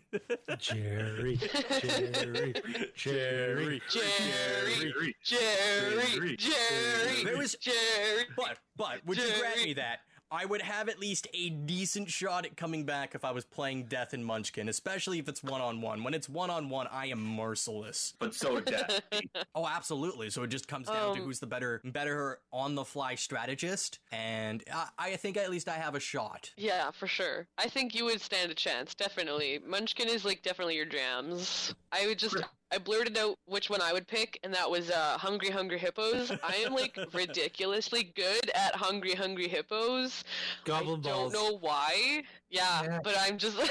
Jerry, Jerry, Jerry, Jerry, Jerry, Jerry, There was- Jerry. But, but, would you grant Jerry. me that? I would have at least a decent shot at coming back if I was playing Death and Munchkin, especially if it's one-on-one. When it's one-on-one, I am merciless. But so Death. Oh, absolutely. So it just comes down to Um, who's the better better on-the-fly strategist, and I, I think at least I have a shot. Yeah, for sure. I think you would stand a chance, definitely. Munchkin is like definitely your jams. I would just I blurted out which one I would pick, and that was uh, Hungry Hungry Hippos. I am like ridiculously good at Hungry Hungry Hippos. Goblin I balls. don't know why. Yeah, Yeah. but I'm just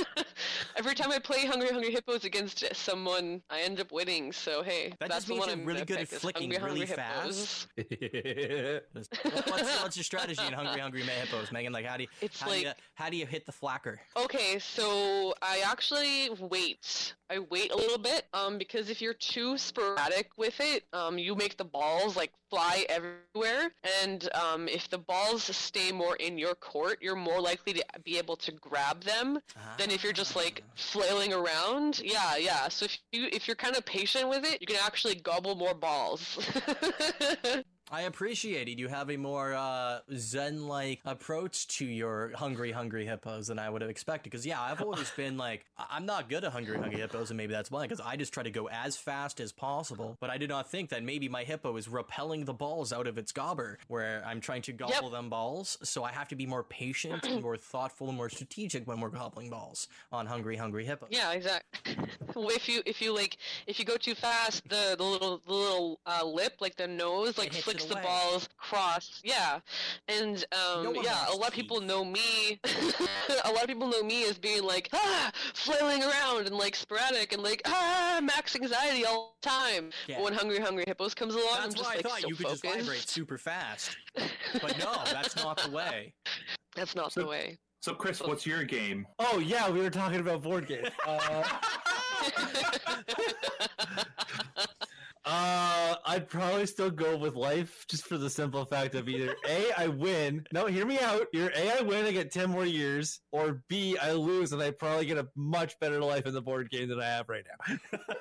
every time I play Hungry Hungry Hippos against someone, I end up winning. So hey, That that's just the means one you're I'm really gonna good at pick, is flicking Hungry, really Hungry fast. Hippos. what's, what's your strategy in Hungry Hungry Hippos, Megan? Like, how do you It's how, do you like- how do you hit the flacker? Okay, so I actually wait. I wait a little bit, um, because if you're too sporadic with it, um, you make the balls like fly everywhere, and um, if the balls stay more in your court, you're more likely to be able to grab them than if you're just like flailing around. Yeah, yeah. So if you if you're kind of patient with it, you can actually gobble more balls. I appreciate it. You have a more uh, zen-like approach to your Hungry Hungry Hippos than I would have expected. Because, yeah, I've always been like, I- I'm not good at Hungry Hungry Hippos, and maybe that's why, because I just try to go as fast as possible. But I did not think that maybe my hippo is repelling the balls out of its gobber, where I'm trying to gobble Yep. them balls. So I have to be more patient and more thoughtful and more strategic when we're gobbling balls on Hungry Hungry Hippos. Yeah, exactly. if you if you like if you go too fast, the the little the little uh, lip, like the nose, like hits it flicks the away. balls cross. Yeah, and um, No one yeah, likes a lot of people teeth. know me. A lot of people know me as being like ah, flailing around and like sporadic and like ah, max anxiety all the time. Yeah. But when Hungry Hungry Hippos comes along, I'm That's just why I like thought so you could focused. just vibrate super fast. But no, that's not the way. That's not the way. So, Chris, what's your game? Oh yeah, we were talking about board games. Uh, uh, I'd probably still go with life, just for the simple fact of either A, I win. No, hear me out. Either A, I win, I get ten more years, or B, I lose, and I probably get a much better life in the board game than I have right now.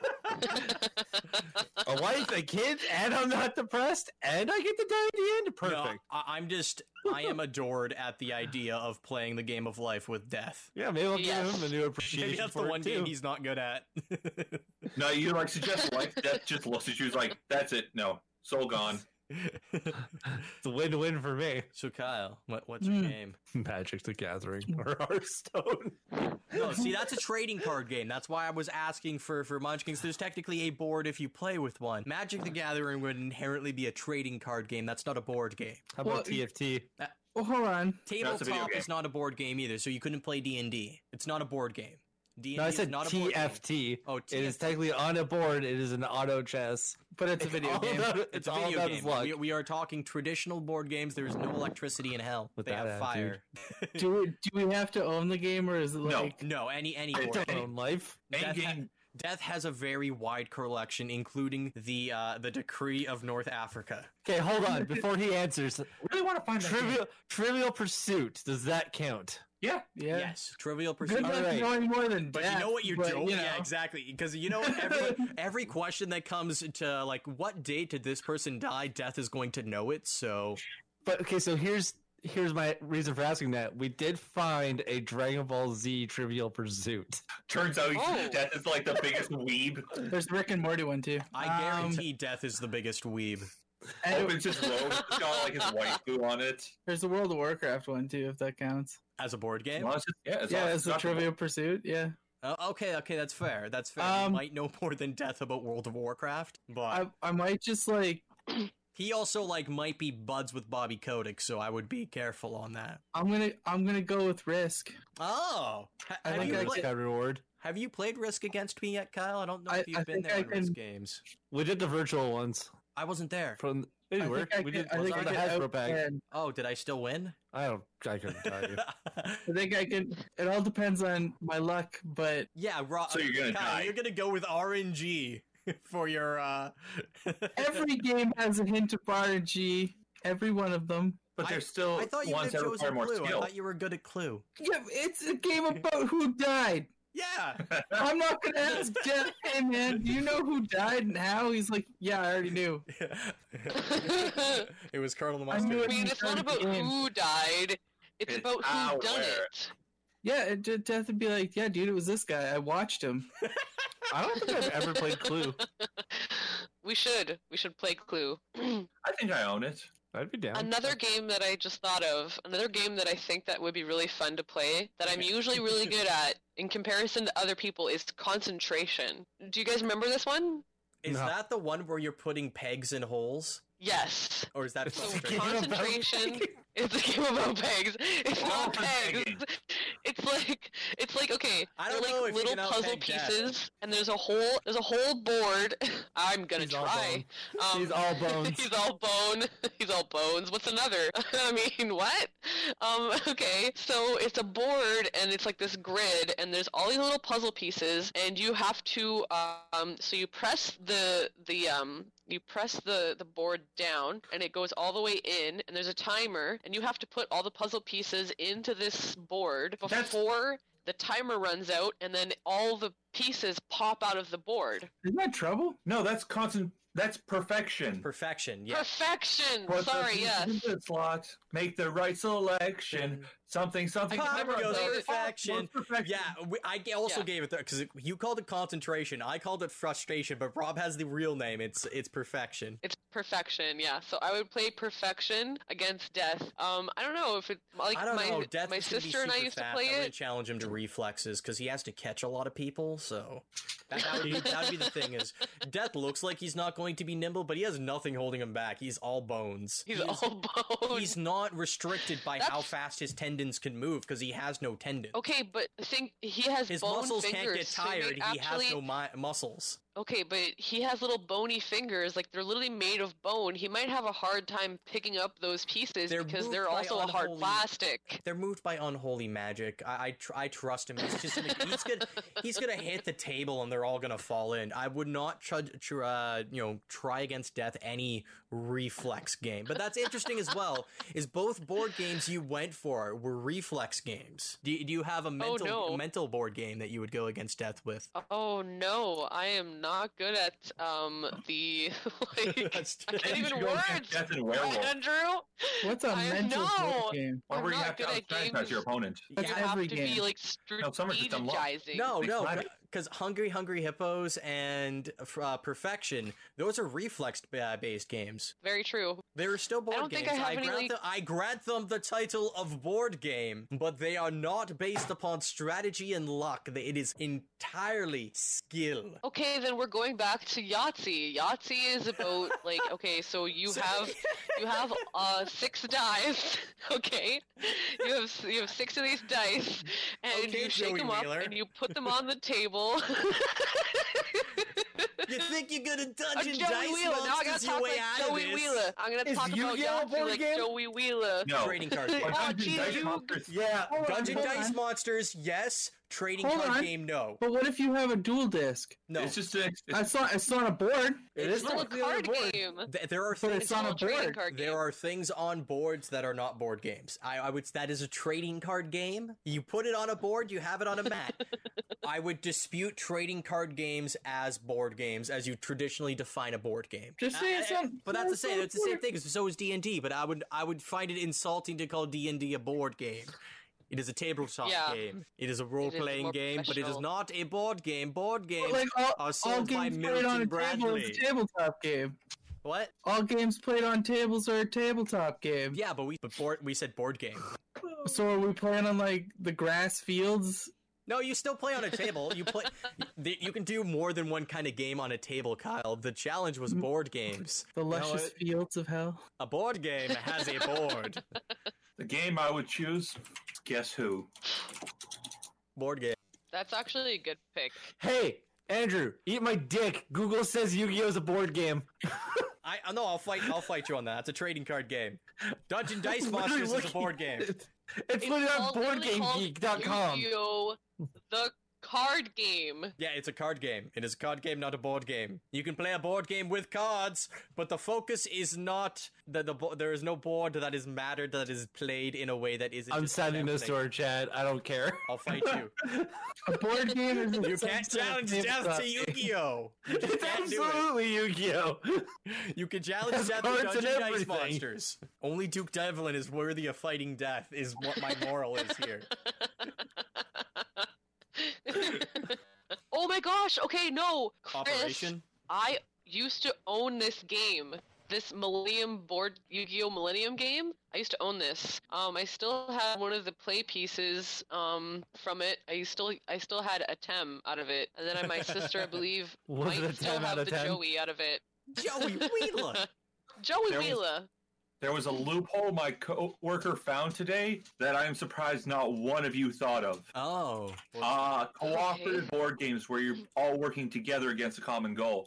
A wife, a kid, and I'm not depressed, and I get to die at the end. Perfect. No, I- I'm just, I am adored at the idea of playing the game of life with death. Yeah, maybe I'll Yes. give him a new appreciation Maybe that's the for it, one too. game he's not good at. No, you like suggest life. Death just looks at you as like, that's it. No, soul gone. It's a win-win for me. So Kyle, what, what's your Hmm. game? Magic the Gathering or Hearthstone. No, see, that's a trading card game. That's why I was asking for for Munchkins. There's technically a board if you play with one. Magic the Gathering would inherently be a trading card game. That's not a board game. How about Well, T F T? Well, hold on. video Tabletop game. is not a board game either, so you couldn't play D and D. It's not a board game. D and D No, I is said not a board T F T. game. Oh, It is T F T. technically on a board. It is an auto chess. But it's a video all game. about- It's, it's a all video about game. his luck. We, we are talking traditional board games. There is no electricity in hell. With they that have fire. Do we, do we have to own the game, or is it No. like No, any any I board don't game. Own life. Any Death, ha- game. Death has a very wide collection, including the uh, the Decree of North Africa. Okay, hold on. Before he answers, really want to find that Trivial game. Trivial Pursuit. Does that count? Yeah. yeah? Yes, Trivial Pursuit. Good luck Alright. knowing more than But death, you know what you but, don't? you know. Yeah, exactly. Because you know every every question that comes to like what date did this person die, Death is going to know it. So But okay, so here's here's my reason for asking that. We did find a Dragon Ball Z Trivial Pursuit. Turns out Oh. Death is like the biggest weeb. There's Rick and Morty one too. I Um, guarantee Death is the biggest weeb. and Opens his robe. It's got like his wife glue on it. there's the World of Warcraft one too, if that counts. As a board As game, long as it's- yeah, as long Yeah, as it's a not- Trivial Pursuit. Yeah. Uh, okay, okay, that's fair. That's fair. Um, you might know more than Death about World of Warcraft, but I I might just like he also like might be buds with Bobby Kotick, so I would be careful on that. I'm gonna I'm gonna go with Risk. Oh, ha- I have think you I play- can- reward. Have you played Risk against me yet, Kyle? I don't know I- if you've I been think there I in Risk can- games. We did the virtual ones. I wasn't there. From I it worked. think I We can- did I was think on I the can Hasbro pack. outspend- Oh, did I still win? I don't. I couldn't tell you. I think I can. It all depends on my luck, but Yeah, Ro- So you're gonna Kyle, die. you're gonna go with R N G for your. uh... every game has a hint of R N G. Every one of them. But I- there's still I thought you ones had that require chosen more Clue. I skill. thought you were good at Clue. Yeah, it's a game about who died. Yeah. I'm not gonna ask Jeff, hey man, do you know who died and how? He's like, yeah, I already knew. It was Colonel I knew Mustard. I it mean, it's not about Game. who died. It's It's about how, who done where. it. Yeah, it did. Death would be like, yeah, dude, it was this guy. I watched him. I don't think I've ever played Clue. We should. We should play Clue. I think I own it. I'd be down. Another game that I just thought of, another game that I think that would be really fun to play, that I'm usually really good at in comparison to other people, is concentration. Do you guys remember this one? Is No. that the one where you're putting pegs in holes? Yes. Or is that So frustration? concentration is a game about pegs. It's not pegs. It's like it's like okay, I they're don't know like if you little can puzzle outpeg Death. pieces, and there's a whole there's a whole board. I'm gonna He's all try. Um, He's all bones. He's all bone. He's all bones. What's another? I mean, what? Um, okay, so it's a board, and it's like this grid, and there's all these little puzzle pieces, and you have to, um, so you press the the um, you press the the board down, and it goes all the way in, and there's a timer, and you have to put all the puzzle pieces into this board before the timer runs out, and then all the pieces pop out of the board. Isn't that trouble? No, that's constant. That's perfection. Perfection, yeah. Perfection. Put the Sorry, pieces yes. in the slot. Make the right selection. Something, something. I Timer never goes played it. perfection. Perfection. Yeah, we, I g- also Yeah. gave it because you called it concentration. I called it frustration, but Rob has the real name. It's it's perfection. It's perfection, yeah. So I would play perfection against death. Um, I don't know if it like I don't my know. Death my is gonna be sister and I super used fast. to play I'm gonna it. challenge him to reflexes because he has to catch a lot of people. So that, that would be that would be the thing. Is Death looks like he's not going to be nimble, but he has nothing holding him back. He's all bones. He's He is- all bone. He's not restricted by how That's- fast his tendons can move because he has no tendons. Okay, but the thing he has His bone muscles fingers. can't get so he may tired. He actually, has no mi- muscles. Okay, but he has little bony fingers, like they're literally made of bone. He might have a hard time picking up those pieces They're because moved they're by also a hard unholy- plastic. They're moved by unholy magic. I I, tr- I trust him. He's just gonna, he's gonna he's gonna hit the table and they're all gonna fall in. I would not try tr- uh, you know try against Death any reflex game. But that's interesting as well. Is both board games you went for were reflex games? Do you, do you have a mental no. mental board game that you would go against Death with? Oh no, I am not good at um the like That's- I can't even Go against words. Death and Werewolf. Andrew, What's a I mental know. board game? Or I'm where you not have to good at outstrategize games. your opponent. That's you every have to game. be like No, some are just unlocked. strategizing. No, no, Flag it. because Hungry Hungry Hippos and uh, Perfection, those are reflex uh, based games. Very true. They're still board don't games. think I have any, grant like- them, I grant them the title of board game, but they are not based upon strategy and luck. They- It is entirely skill. Okay, then we're going back to Yahtzee. Yahtzee is about like okay, so you So- have you have uh six dice. Okay, you have you have six of these dice, and Okay, you shake Joey them up Wheeler. and you put them on the table. You think you're gonna Uh, dungeon Joey dice Wheeler. Now I gotta monsters your talk way like out Joey of this? Wheeler. I'm gonna Is talk about Yu-Gi-Oh a Yahtzee board like game? Joey Wheeler. No. Trading card game. Or Oh, Dungeon geez, Dice you- Monsters. Yeah. Hold on, Dungeon hold Dice on. Monsters, yes. Trading Hold card on. game, no. But what if you have a dual disc? No. It's just a, it's, It's not. It's not a board. It It's is still a technically on card board. game. Th- there are But things it's on a It's still trading board. card There game. are things on boards that are not board games. I, I would. That is a trading card game. You put it on a board. You have it on a mat. I would dispute trading card games as board games, as you traditionally define a board game. Just say it's I- I- on- But that's the it's same. on It's the same board. thing. So is D and D. But I would. I would find it insulting to call D and D a board game. It is a tabletop Yeah. game. It is a role-playing more game, but it is professional. not a board game. Board games But like all, are all sold by games played on Milton a table Bradley. is a tabletop game. What? All games played on tables are a tabletop game. Yeah, but we but board, we said board game. So are we playing on like the grass fields No, you still play on a table. You play. the- You can do more than one kind of game on a table, Kyle. The challenge was board games. The You know luscious what? fields of hell. A board game has a board. The game I would choose, guess who? Board game. That's actually a good pick. Hey, Andrew, eat my dick. Google says Yu-Gi-Oh's a board game. I I know. I'll fight. I'll fight you on that. It's a trading card game. Dungeon Dice I'm literally Monsters is a looking board game. at it. It's literally on called- board literally game called geek dot com. Yu-Gi-Oh! The card game. Yeah, it's a card game. It is a card game, not a board game. You can play a board game with cards, but the focus is not that the bo- there is no board that is mattered that is played in a way that isn't. I'm just sending this to gambling. our chat. I don't care. I'll fight you. A board game is You can't challenge death to Yu-Gi-Oh! You just It's can't do it. absolutely Yu-Gi-Oh. You can challenge Has death cards to and Dungeon Dice everything. Monsters. Only Duke Devlin is worthy of fighting death, is what my moral is here. Oh my gosh, okay, no. Chris, Operation? I used to own this game. This Millennium board, Yu-Gi-Oh! Millennium game. I used to own this. Um, I still have one of the play pieces um, from it. I still I still had a Tem out of it. And then I, my sister, I believe, Was might it a still ten have out of the ten? Joey out of it. Joey Wheeler! Joey There was- Wheeler. There was a loophole my co-worker found today that I am surprised not one of you thought of. Oh. Uh, cooperative board games where you're all working together against a common goal.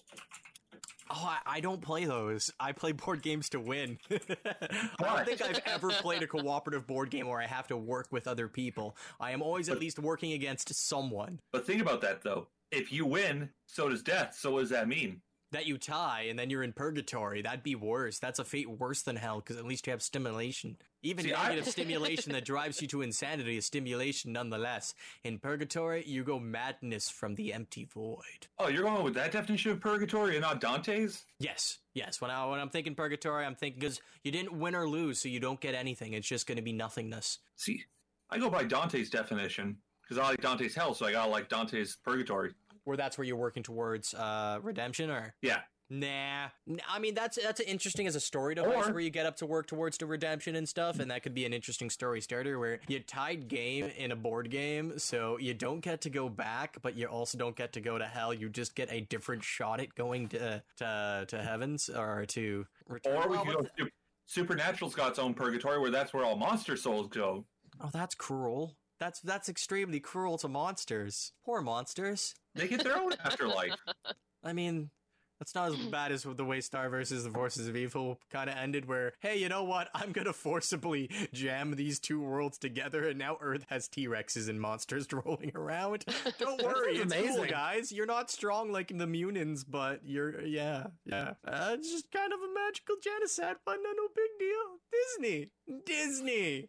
Oh, I, I don't play those. I play board games to win. I don't think I've ever played a cooperative board game where I have to work with other people. I am always at least working against someone. But think about that, though. If you win, so does death. So what does that mean? That you tie and then you're in purgatory. That'd be worse. That's a fate worse than hell because at least you have stimulation. Even See, I- negative stimulation that drives you to insanity is stimulation nonetheless. In purgatory, you go madness from the empty void. Oh, you're going with that definition of purgatory and not Dante's? Yes, yes. When, I, when I'm thinking purgatory, I'm thinking because you didn't win or lose, so you don't get anything. It's just going to be nothingness. See, I go by Dante's definition because I like Dante's hell, so I gotta like Dante's purgatory. Where that's where you're working towards uh, redemption, or Yeah. nah. N- I mean, that's that's interesting as a story device Or- where you get up to work towards the redemption and stuff, and that could be an interesting story starter where you tied game in a board game, so you don't get to go back, but you also don't get to go to hell. You just get a different shot at going to to to heavens or to return. Or we Well, could go but- Sup- Supernatural's got its own purgatory where that's where all monster souls go. Oh, that's cruel. That's that's extremely cruel to monsters. Poor monsters. They get their own afterlife. I mean, that's not as bad as the way Star versus the Forces of Evil kind of ended, where, hey, you know what? I'm going to forcibly jam these two worlds together, and now Earth has T-Rexes and monsters rolling around. Don't worry, it's cool, amazing. guys. You're not strong like the Munins, but you're, yeah, yeah. Uh, it's just kind of a magical genocide, but no, no big deal. Disney. Disney.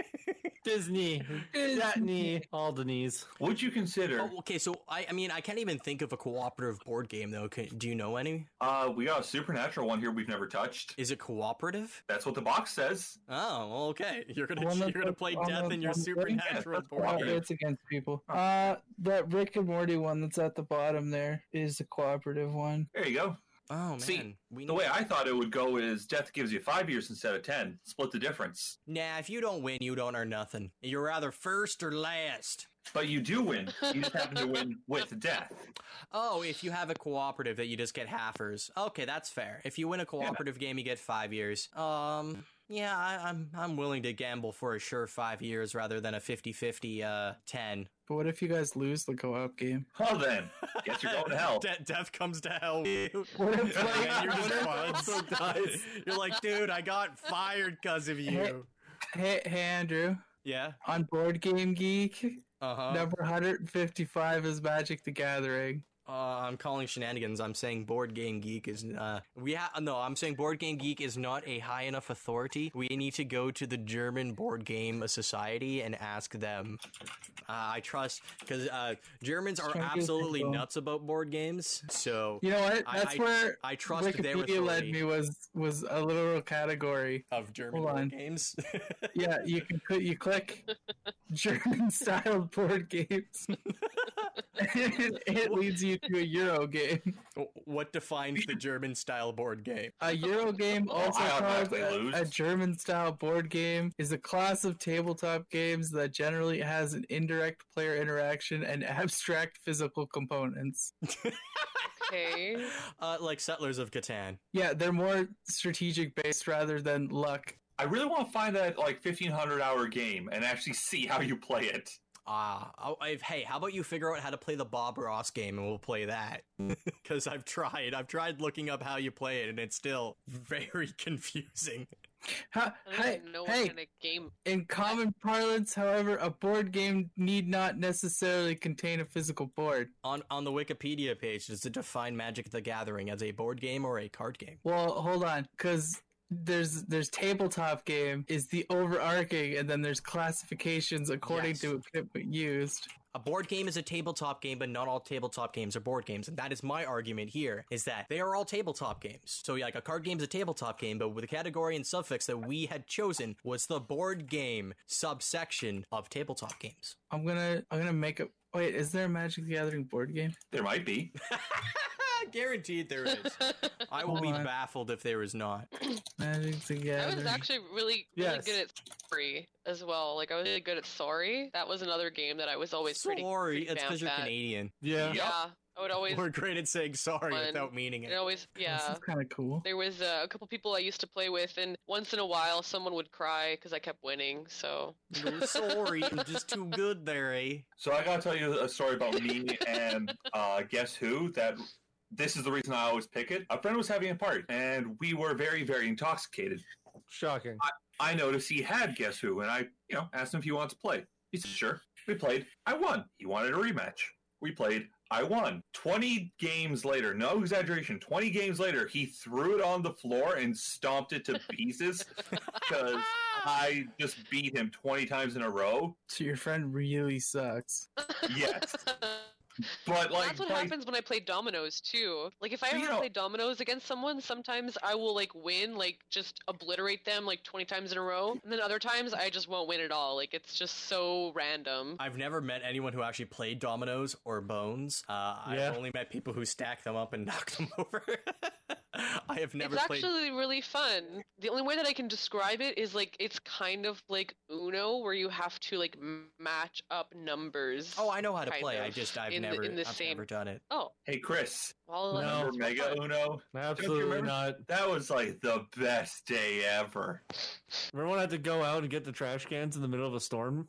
Disney. Disney. All Denise. Would you consider? Oh, okay, so I, I mean, I can't even think of a cooperative board game, though. Can, do you know any? Uh, we got a supernatural one here we've never touched. Is it cooperative? That's what the box says. Oh, well, okay. You're gonna One you're of gonna the- play on death the- in your on the supernatural thing? board Uh, game. it's against people. Uh, that Rick and Morty one that's at the bottom there is the cooperative one. There you go. Oh man, See, we The way I thought it would go is death gives you five years instead of ten. Split the difference. Nah, if you don't win, you don't earn nothing. You're either first or last. But you do win. You just happen to win with death. Oh, if you have a cooperative that you just get halfers. Okay, that's fair. If you win a cooperative game, you get five years. Um, yeah, I, I'm I'm willing to gamble for a sure five years rather than a fifty-fifty uh ten. But what if you guys lose the co-op game? Well then, guess you're going to hell. De- death comes to hell. What if, And like, you're just what if- fucked. You're like, dude, I got fired because of you. Hey, hey, Andrew. Yeah. On Board Game Geek, Uh-huh. number one hundred fifty-five is Magic the Gathering. Uh, I'm calling shenanigans. I'm saying Board Game Geek is uh we ha- no, I'm saying Board Game Geek is not a high enough authority. We need to go to the German Board Game Society and ask them. Uh, I trust because uh, Germans are Strong absolutely people. nuts about board games. So You know what? I- That's I, where I trust their Wikipedia led authority me was was a literal category of German Hold board on. games. Yeah, you can put you click German style board games. it, it leads you to a Euro game. What defines the German-style board game? A Euro game, also I called automatically a, lose. a German-style board game, is a class of tabletop games that generally has an indirect player interaction and abstract physical components. Okay. Uh, like Settlers of Catan. Yeah, they're more strategic-based rather than luck. I really want to find that like fifteen hundred hour game and actually see how you play it. Ah, uh, hey, how about you figure out how to play the Bob Ross game and we'll play that? Because I've tried. I've tried looking up how you play it and it's still very confusing. Ha, I don't hey, even know hey, what kind of game. in common parlance, however, a board game need not necessarily contain a physical board. On on the Wikipedia page, does it define Magic the Gathering as a board game or a card game? Well, hold on, because there's there's tabletop game is the overarching, and then there's classifications according Yes. to equipment used. A board game is a tabletop game, but not all tabletop games are board games. And that is my argument here, is that they are all tabletop games. So like a card game is a tabletop game, but with the category and suffix that we had chosen was the board game subsection of tabletop games. I'm gonna I'm gonna make a wait. Is there a Magic the Gathering board game? There might be. Guaranteed there is. I will be Hold on. baffled if there is not. Magic the I Gathering. was actually really, really Yes. good at Sorry as well. Like, I was really good at Sorry. That was another game that I was always pretty Sorry, pretty it's because vamped you're at. Canadian. Yeah. Yeah, I would always... We're great at saying sorry Fun. without meaning It it. always, This yeah. is kind of cool. There was uh, a couple people I used to play with, and once in a while someone would cry because I kept winning, so... No, sorry, I'm just too good there, eh? So I gotta tell you a story about me and uh, Guess Who that this is the reason I always pick it. A friend was having a party and we were very, very intoxicated. Shocking. I noticed he had Guess Who and I, you know, asked him if he wants to play. He said, sure. We played. I won. He wanted a rematch. We played. I won. twenty games later, no exaggeration, twenty games later, he threw it on the floor and stomped it to pieces because I just beat him twenty times in a row. So your friend really sucks. Yes. But like, That's what like, happens when I play dominoes too. Like if I So, ever you know- play dominoes against someone, sometimes I will like win, like just obliterate them like twenty times in a row, and then other times I just won't win at all. Like it's just so random. I've never met anyone who actually played dominoes or bones. Uh, Yeah. I've only met people who stack them up and knock them over. I have never It's played. actually really fun. The only way that I can describe it is like it's kind of like Uno, where you have to like m- match up numbers. Oh, I know how to kind play. I of, just I've in the- never in the I've same- never done it. Oh, hey Chris, well, No. remember that's Mega fun. Uno? Absolutely remember? not. That was like the best day ever. Remember when I had to go out and get the trash cans in the middle of a storm?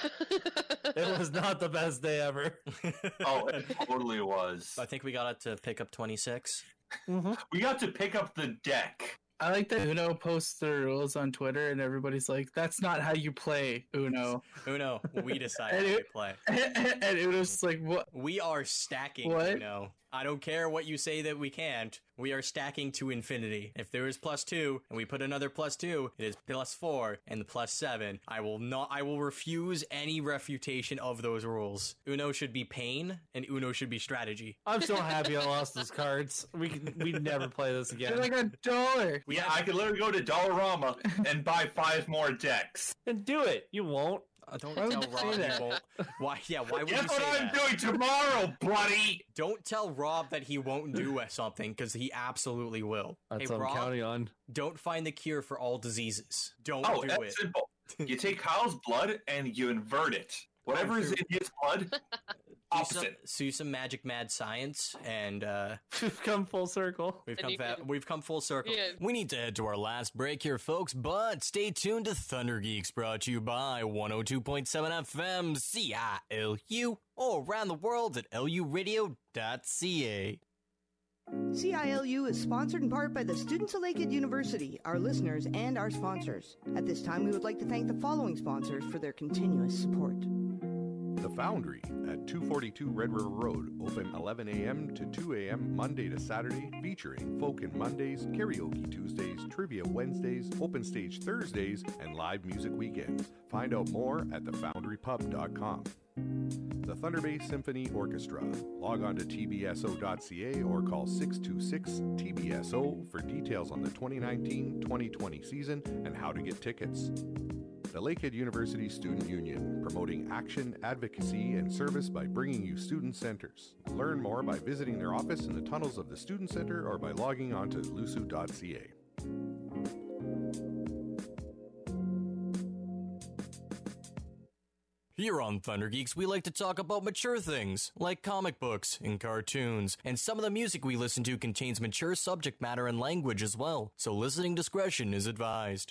It was not the best day ever. Oh, it totally was. I think we got it to pick up twenty-six. We got to pick up the deck. I like that Uno posts their rules on Twitter, and everybody's like, "That's not how you play Uno." Uno, we decide And how we it- play. And Uno's just like, "What? We are stacking What? Uno. I don't care what you say that we can't. We are stacking to infinity. If there is plus two and we put another plus two, it is plus four and the plus seven. I will not. I will refuse any refutation of those rules. Uno should be pain and Uno should be strategy. I'm so happy I lost those cards. We can, we never play this They're again. like a dollar." Yeah, I could literally go to Dollarama and buy five more decks. And do it. You won't. Uh, don't Why would tell you say Rob you that? won't. Why? Yeah. Why would Guess you what say I'm that? doing tomorrow, buddy? Don't tell Rob that he won't do something because he absolutely will. That's hey, what I'm Rob, counting on. don't find the cure for all diseases. Don't Oh, do that's it. simple. You take Kyle's blood and you invert it. Whatever is in his blood, Do some, opposite. do some magic mad science, and uh, We've come full circle. we've And come you fa- can- we've come full circle. Yeah. We need to head to our last break here, folks, but stay tuned to Thunder Geeks, brought to you by one oh two point seven F M C I L U, or around the world at L U radio dot C A. C I L U is sponsored in part by the students of Lakehead University, our listeners, and our sponsors. At this time, we would like to thank the following sponsors for their continuous support. The Foundry at two forty-two Red River Road, open eleven a.m. to two a.m. Monday to Saturday, featuring Folk Mondays, Karaoke Tuesdays, Trivia Wednesdays, Open Stage Thursdays, and live music weekends. Find out more at the foundry pub dot com. the Thunder Bay Symphony Orchestra. Log on to T B S O dot C A or call six two six T B S O for details on the twenty nineteen twenty twenty season and how to get tickets. The Lakehead University Student Union, promoting action, advocacy, and service by bringing you student centers. Learn more by visiting their office in the tunnels of the Student Center or by logging on to L U S U dot C A. Here on Thunder Geeks, we like to talk about mature things, like comic books and cartoons, and some of the music we listen to contains mature subject matter and language as well, so listening discretion is advised.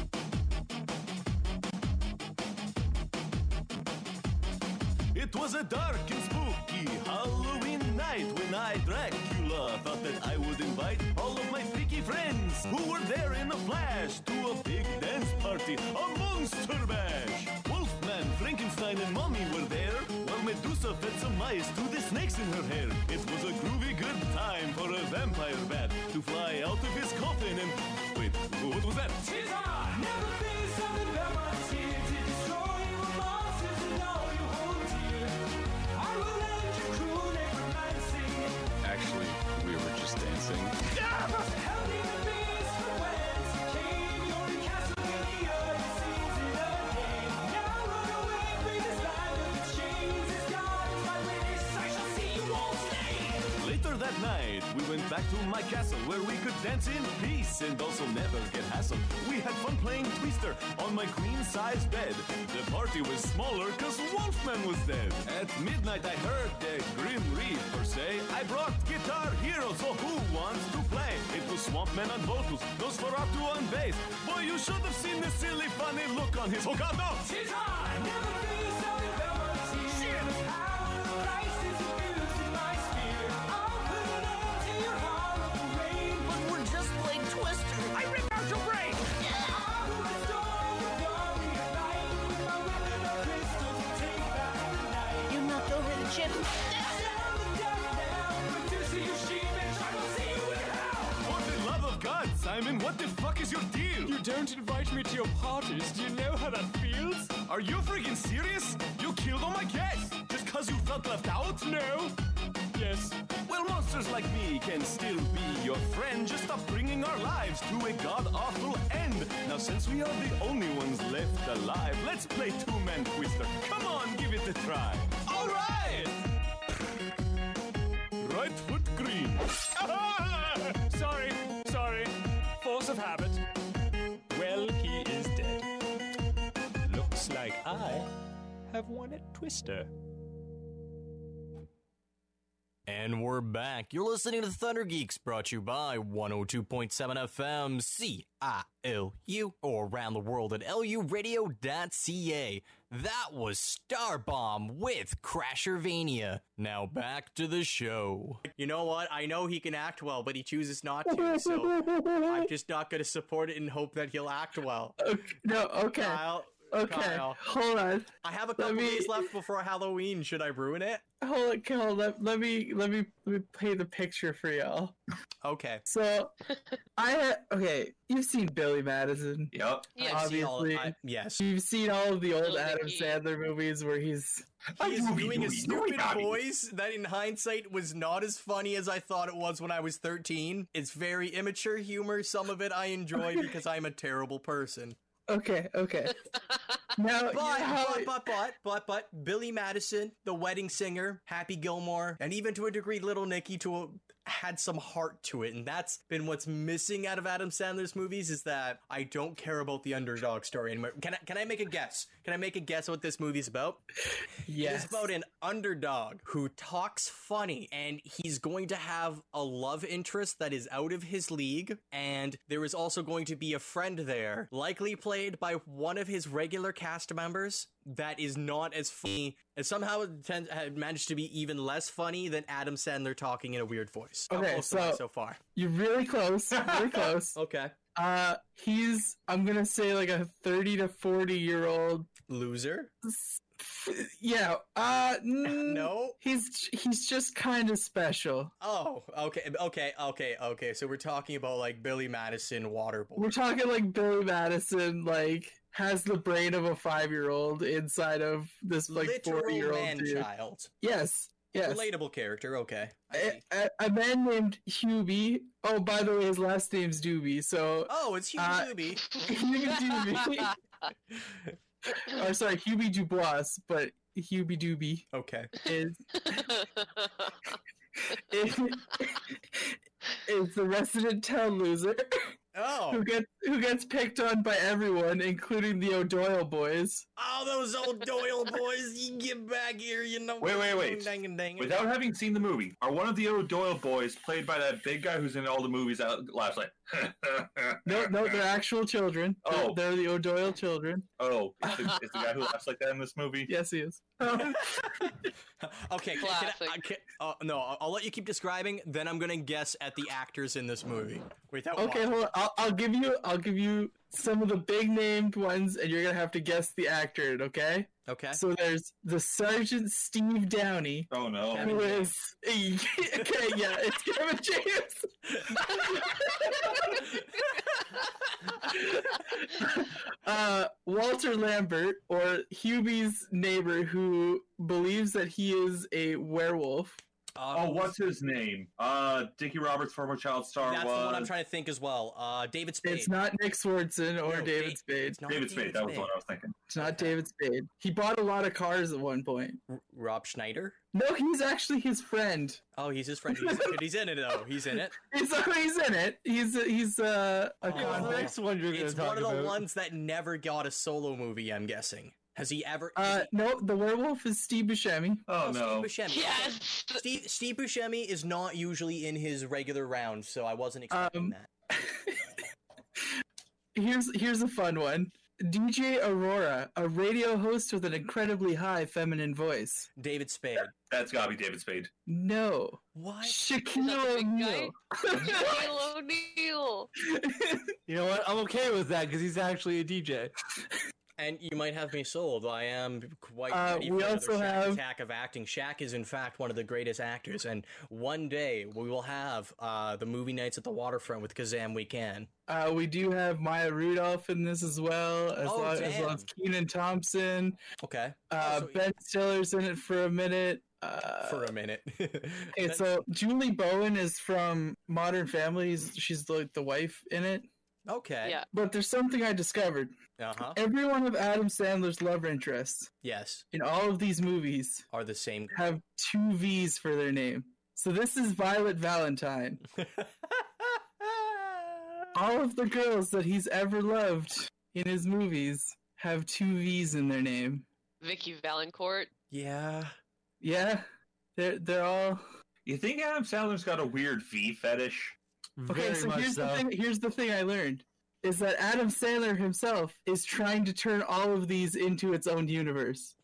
It was a dark and spooky Halloween night when I, Dracula, thought that I would invite all of my freaky friends who were there in a flash to a big dance party, a monster bash. Wolfman, Frankenstein, and Mommy were there, while Medusa fed some mice to the snakes in her hair. It was a groovy good time for a vampire bat to fly out of his coffin and... Wait, what was that? Never been something about my tear to destroy your monsters and all you hold dear. I will end your cruel necromancy. Actually, we were just dancing. Held in the beast from whence came your castle in the earth seems it again. Now run away, free this land of the chains. As God is my witness, I shall see you all stay. Later that night, we went back to my castle where we could dance in peace and also never get hassled. We had fun playing Twister on my queen-size bed. The party was smaller cause Wolfman was dead. At midnight I heard the Grim Reaper say, I brought Guitar Hero, so who wants to play? It was Swampman on vocals, Nosferatu on bass. Boy, you should have seen the silly funny look on his... Oh god, no! Tis I, never been something about my tear. The power of Christ is infused in my spear. I'll put an end to your horrible reign. But we're just playing Twister. I rip out your brain! I will restore your glory of light. With my weapon of crystals to take back the night. You knocked over the chip. Down the devil down. Medusa, you she-bitch, I will see you in hell. For the love of God, Simon, what the fuck is your deal? You don't invite me to your parties. Do you know how that feels? Are you freaking serious? You killed all my guests just cause you felt left out? No. Yes. Well, monsters like me can still be your friend. Just stop bringing our lives to a god-awful end. Now, since we are the only ones left alive, let's play two-man Twister. Come on, give it a try. All right! Right foot green. Sorry, sorry. Force of habit. Well, he is dead. Looks like I have won at Twister. And we're back. You're listening to Thunder Geeks, brought to you by one oh two point seven F M C I L U, or around the world at L U radio dot C A. That was Starbomb with Crashervania. Now back to the show. You know what? I know he can act well, but he chooses not to, so I'm just not going to support it and hope that he'll act well. Okay, no, okay. Kyle, Okay, Kyle. hold on. I have a couple me- days left before Halloween. Should I ruin it? Hold on, hold on. Let me let me let me paint the picture for y'all. Okay. So, I had okay. You've seen Billy Madison. Yep. Yeah, I've seen all- Obviously, I- yes. You've seen all of the old Billy Adam Mickey. Sandler movies where he's He's doing a stupid voice that in hindsight was not as funny as I thought it was when I was thirteen. It's very immature humor. Some of it I enjoy because I'm a terrible person. okay, okay. Now, But, you know how- but, but, but, but, but, Billy Madison, the wedding singer, Happy Gilmore, and even to a degree Little Nicky to a, had some heart to it. And that's been what's missing out of Adam Sandler's movies is that I don't care about the underdog story anymore. Can I, can I make a guess? Can I make a guess what this movie's about? Yes. It's about an underdog who talks funny, and he's going to have a love interest that is out of his league, and there is also going to be a friend there, likely played by one of his regular cast members, that is not as funny, and somehow tend, had managed to be even less funny than Adam Sandler talking in a weird voice. How Okay, close am I so- so far? You're really close. Really close. Okay. Uh, he's I'm gonna say like a thirty to forty year old loser. Yeah. Uh, no. He's he's just kind of special. Oh, okay, okay, okay, okay. So we're talking about like Billy Madison Waterboy. We're talking like Billy Madison, like has the brain of a five-year-old inside of this like Literal forty-year-old dude. man-child. Yes, yes. Relatable character, okay. A, a, a man named Hubie. Oh, by the way, his last name's Doobie. So. Oh, it's Hubie uh, Doobie. Hubie Doobie. Or sorry, Hubie Dubois, but Hubie Doobie. Okay. Is is, is the resident town loser. Oh. Who gets who gets picked on by everyone, including the O'Doyle boys. Oh, those old Doyle boys! You get back here, you know. Wait, wait, wait. Dang and dang. Without having seen the movie, are one of the O'Doyle boys played by that big guy who's in all the movies out last night? No, no, they're actual children. They're, Oh. they're the O'Doyle children. Oh, is the, is the guy who laughs like that in this movie? Yes, he is. Okay, can, can I, I can, uh, no, I'll, I'll let you keep describing. Then I'm gonna guess at the actors in this movie. Without Okay, watching. hold on. I'll, I'll give you. I'll give you some of the big named ones, and you're gonna have to guess the actor. in it, Okay. Okay. So there's the Sergeant Steve Downey. Oh no. Who is? Okay, yeah, it's Kevin James. uh, Walter Lambert, or Hubie's neighbor, who believes that he is a werewolf. Uh, Oh, what's his name? Uh, Dickie Roberts, former child star. That's was the one I'm trying to think as well. Uh, David Spade. It's not Nick Swartzen or No, David Da- Spade. it's not David Spade. That was the one I was thinking. It's not David Spade. He bought a lot of cars at one point. R- Rob Schneider. No, he's actually his friend. Oh, he's his friend. He's, he's in it though. He's in it. He's, he's in it. He's he's uh, a Oh, convict. Next one you're gonna It's talk one of the about. ones that never got a solo movie. I'm guessing. Has he ever? Uh, no, the werewolf is Steve Buscemi. Oh, no. Steve Buscemi. Yes. Steve Steve Buscemi is not usually in his regular round, so I wasn't expecting Um, that. Here's here's a fun one. D J Aurora, a radio host with an incredibly high feminine voice. David Spade. That's gotta be David Spade. No. What? Shaquille O'Neal. Shaquille O'Neal. You know what? I'm okay with that because he's actually a D J. And you might have me sold. I am quite Uh, ready we for also another Shaq have- attack of acting. Shaq is, in fact, one of the greatest actors, and one day we will have uh, the movie nights at the waterfront with Kazam We Can. Uh, we do have Maya Rudolph in this as well, as, Oh, well, as well as damn. Keenan Thompson. Okay. Uh, Oh, so- Ben Stiller's in it for a minute. Uh, For a minute. okay, so Julie Bowen is from Modern Families. She's like the wife in it. Okay. Yeah. But there's something I discovered. Uh-huh. Every one of Adam Sandler's love interests Yes. in all of these movies Are the same. have two V's for their name. So this is Violet Valentine. All of the girls that he's ever loved in his movies have two V's in their name. Vicky Valancourt. Yeah. Yeah, they're they're all. You think Adam Sandler's got a weird V fetish? Okay, Very so much here's so. the thing. Here's the thing I learned is that Adam Sandler himself is trying to turn all of these into its own universe.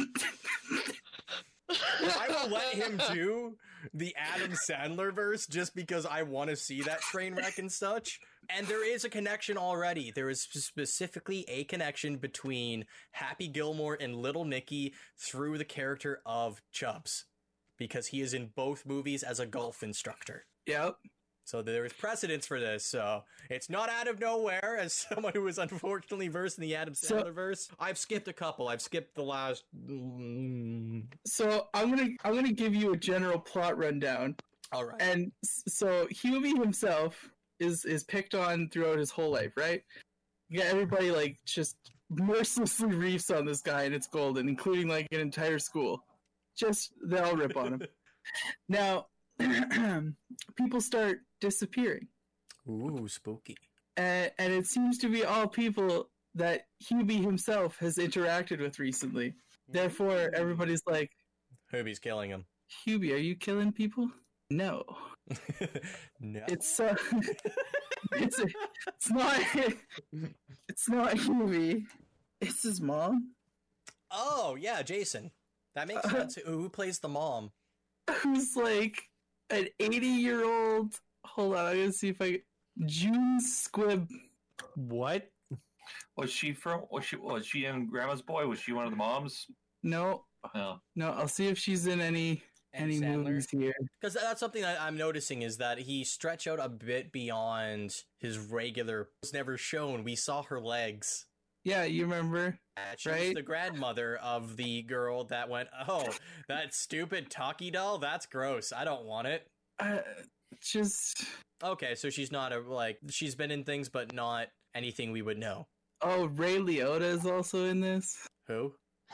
I will let him do the Adam Sandler verse just because I want to see that train wreck and such. And there is a connection already. There is specifically a connection between Happy Gilmore and Little Nicky through the character of Chubbs, because he is in both movies as a golf instructor. Yep. So there is precedence for this. So it's not out of nowhere. As someone who is unfortunately versed in the Adam So- Sandler verse, I've skipped a couple. I've skipped the last. Mm, So I'm gonna I'm gonna give you a general plot rundown. all right. And s- so Hubie himself is is picked on throughout his whole life, right? Yeah, everybody like just mercilessly reefs on this guy, and it's golden, including like an entire school. Just they all rip on him. Now, people start disappearing, Ooh, spooky. and, and it seems to be all people that Hubie himself has interacted with recently. Therefore, everybody's like, Hubie's killing him. Hubie, are you killing people? No. No. It's uh, it's it's not it's not Hubie. It's his mom, Oh, yeah, Jason. That makes sense. Who who plays the mom? who's like an eighty-year-old. Hold on, I'm gonna see if I June Squibb. What? Was she from? Was she? Was she in Grandma's Boy? Was she one of the moms? No, No. no. I'll see if she's in any any Sandler? movies here. Because that's something that I'm noticing is that he stretched out a bit beyond his regular. Was never shown. We saw her legs. Yeah, you remember, Uh, she was right? the grandmother of the girl that went, oh, that stupid Taki doll? That's gross. I don't want it. Uh, just... Okay, so she's not a, like, she's been in things, but not anything we would know. Oh, Ray Liotta is also in this. Who?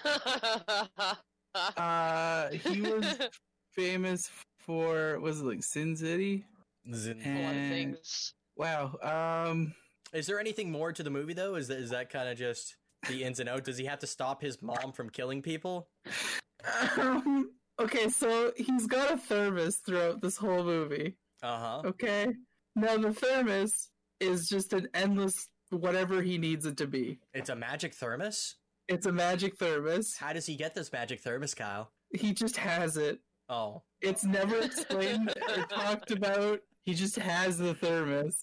Uh, he was famous for, was it like Sin City? Zin- A lot of And- things. Wow. Um, Is there anything more to the movie, though? Is that, is that kind of just the ins and outs? Does he have to stop his mom from killing people? um, okay, so he's got a thermos throughout this whole movie. Uh-huh. Okay? Now, the thermos is just an endless whatever he needs it to be. It's a magic thermos? It's a magic thermos. How does he get this magic thermos, Kyle? He just has it. Oh. It's never explained or talked about. He just has the thermos.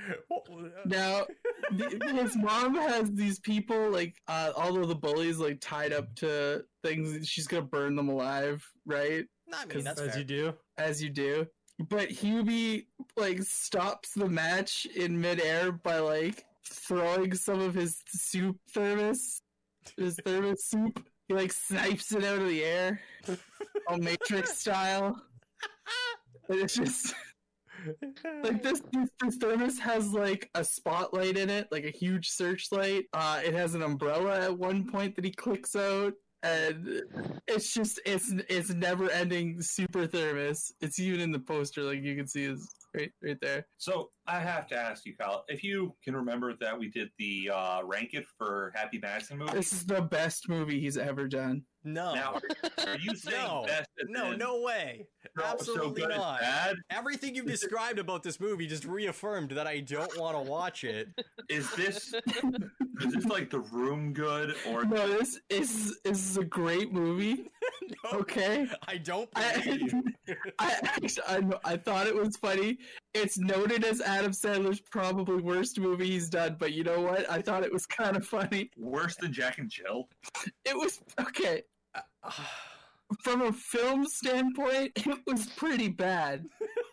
Now, the, his mom has these people, like, uh, all of the bullies, like, tied up to things. She's gonna burn them alive, right? I mean, that's As fair. you do. As you do. But Hubie, like, stops the match in midair by, like, throwing some of his soup thermos, his thermos soup. He, like, snipes it out of the air, all Matrix style. And it's just... like this, this this thermos has like a spotlight in it, like a huge searchlight. Uh, it has an umbrella at one point that he clicks out, and it's just it's it's never ending super thermos. It's even in the poster, like you can see is right right there. So I have to ask you, Kyle, if you can remember that we did the uh, rank it for Happy Madison movie. This is the best movie he's ever done. No. Now, are you saying No. best? as No, in no way. so- so Absolutely good it's not. bad? Everything you've described about this movie just reaffirmed that I don't want to watch it. Is this is this like The Room good or No, this is this is a great movie. Okay, I don't I, believe you. I actually I, know- I thought it was funny. It's noted as Adam Sandler's probably worst movie he's done, but you know what? I thought it was kind of funny. worse than Jack and Jill? It was okay. From a film standpoint, it was pretty bad.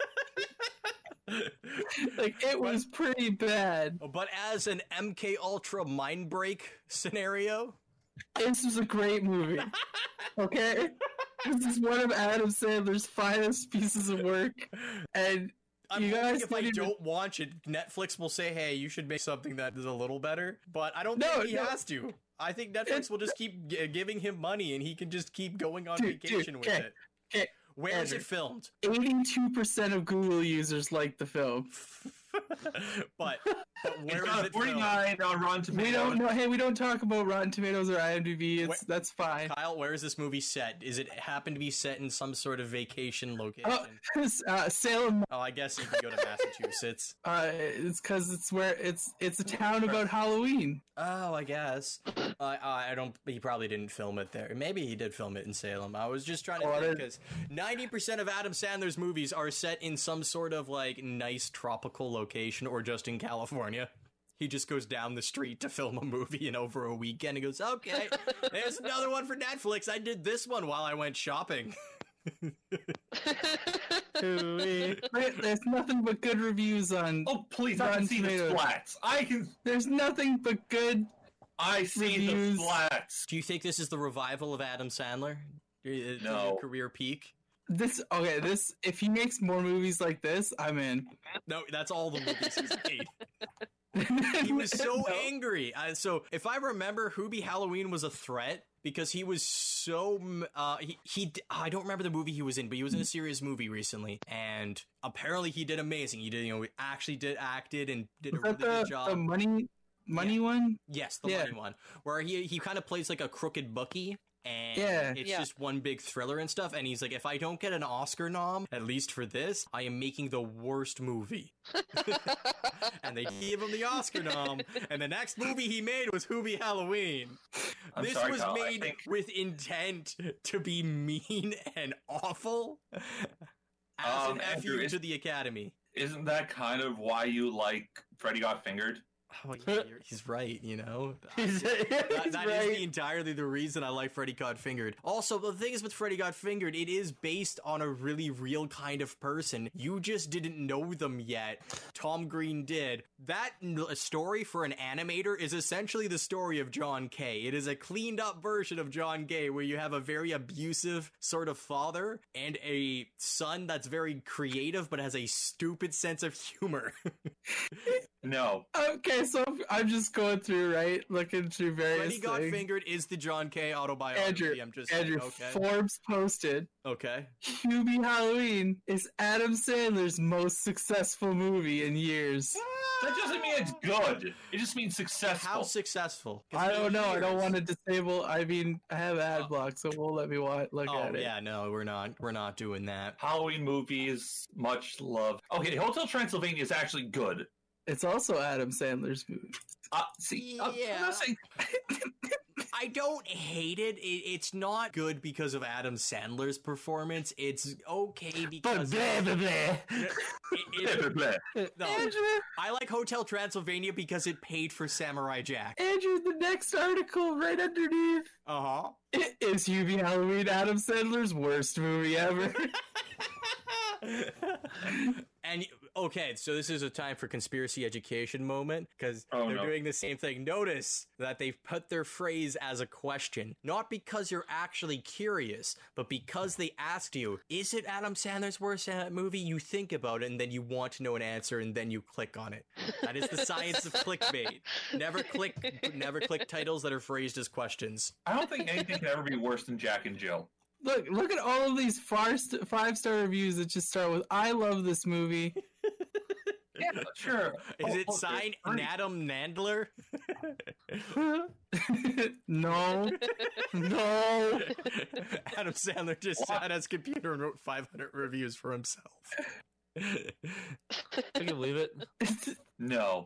Like it was pretty bad. But as an M K Ultra mind break scenario, This was a great movie. Okay? This is one of Adam Sandler's finest pieces of work. And I'm you hoping guys if I didn't even- don't watch it, Netflix will say, "Hey, you should make something that is a little better." But I don't No, think he no. has to. I think Netflix It's- will just keep g- giving him money, and he can just keep going on Dude, dude, vacation with okay, it. okay, Where is Andrew. it filmed? eighty-two percent of Google users like the film. But but It's where is got it filmed? forty-nine on Rotten Tomatoes. We don't know. Hey, we don't talk about Rotten Tomatoes or IMDb. It's Wait. that's fine. Kyle, where is this movie set? Is it happen to be set in some sort of vacation location? Oh, it's, uh, Salem. Oh, I guess you can go to Massachusetts. Uh, it's because it's where it's it's a town about Halloween. Oh, I guess. Uh, I don't. He probably didn't film it there. Maybe he did film it in Salem. I was just trying to Oh, think it- because ninety percent of Adam Sandler's movies are set in some sort of like nice tropical location or just in California. He just goes down the street to film a movie and over a weekend he goes, "Okay, there's another one for Netflix. I did this one while I went shopping." Wait, There's nothing but good reviews on. Oh, please, I can Rotten see the Tomatoes. splats. I can. There's nothing but good. I see Reviews. the splats. Do you think this is the revival of Adam Sandler? Uh, No. Career peak? This okay. This if he makes more movies like this, I'm in. No, that's all the movies he's made. He was so No. angry. Uh, so if I remember, Hubie Halloween was a threat because he was so. m- Uh, he, he d- I don't remember the movie he was in, but he was in a serious movie recently, and apparently he did amazing. He did, you know, actually did acted and did a Was really that the, good job. the money money one? Yes, the Yeah. money one, where he he kind of plays like a crooked bookie. And Yeah. it's Yeah. just one big thriller and stuff. And he's like, if I don't get an Oscar nom, at least for this, I am making the worst movie. And they gave him the Oscar nom. And the next movie he made was Hubie Halloween. I'm this sorry, was Kyle, I made think- with intent to be mean and awful. As Um, an F Andrew, you is- to the Academy. Isn't that kind of why you like Freddy Got Fingered? Oh, yeah, you're, he's right, you know? He's, that he's that right. is the entirely the reason I like Freddy Got Fingered. Also, the thing is with Freddy Got Fingered, it is based on a really real kind of person. You just didn't know them yet. Tom Green did. That n- story for an animator is essentially the story of John Kay. It is a cleaned up version of John Kay where you have a very abusive sort of father and a son that's very creative but has a stupid sense of humor. No. Okay, so I'm just going through, right? Looking through various Freddy Got things. Fingered is the John Kay autobiography. Andrew, I'm just Andrew, saying, okay. Forbes posted, Okay. Hubie Halloween is Adam Sandler's most successful movie in years. That doesn't mean it's good. It just means successful. How successful? I don't know. I don't want to disable. I mean, I have ad block, so it won't let me watch, look Oh at it. yeah, no, we're not. We're not doing that. Halloween movies, much love. Okay, Hotel Transylvania is actually good. It's also Adam Sandler's movie. Uh, see, uh, Yeah. I'm not saying I don't hate it. it. It's not good because of Adam Sandler's performance. It's okay because. But blah, blah, blah. It- it- Blah, blah, blah. no, Andrew, I like Hotel Transylvania because it paid for Samurai Jack. Andrew, the next article right underneath. Uh huh. It is Hubie Halloween Adam Sandler's worst movie ever. And okay, so this is a time for conspiracy education moment because Oh, they're no. doing the same thing. Notice that they've put their phrase as a question, not because you're actually curious, but because they asked you, "Is it Adam Sandler's worst uh, movie?" You think about it, and then you want to know an answer, and then you click on it. That is the science of clickbait. Never click, never click titles that are phrased as questions. I don't think anything can ever be worse than Jack and Jill. Look, look at all of these far st- five-star reviews that just start with, I love this movie. Yeah, sure. Is Oh, it okay, signed great. Adam Nandler? No. No. Adam Sandler just sat at his computer and wrote five hundred reviews for himself. I can believe it. No.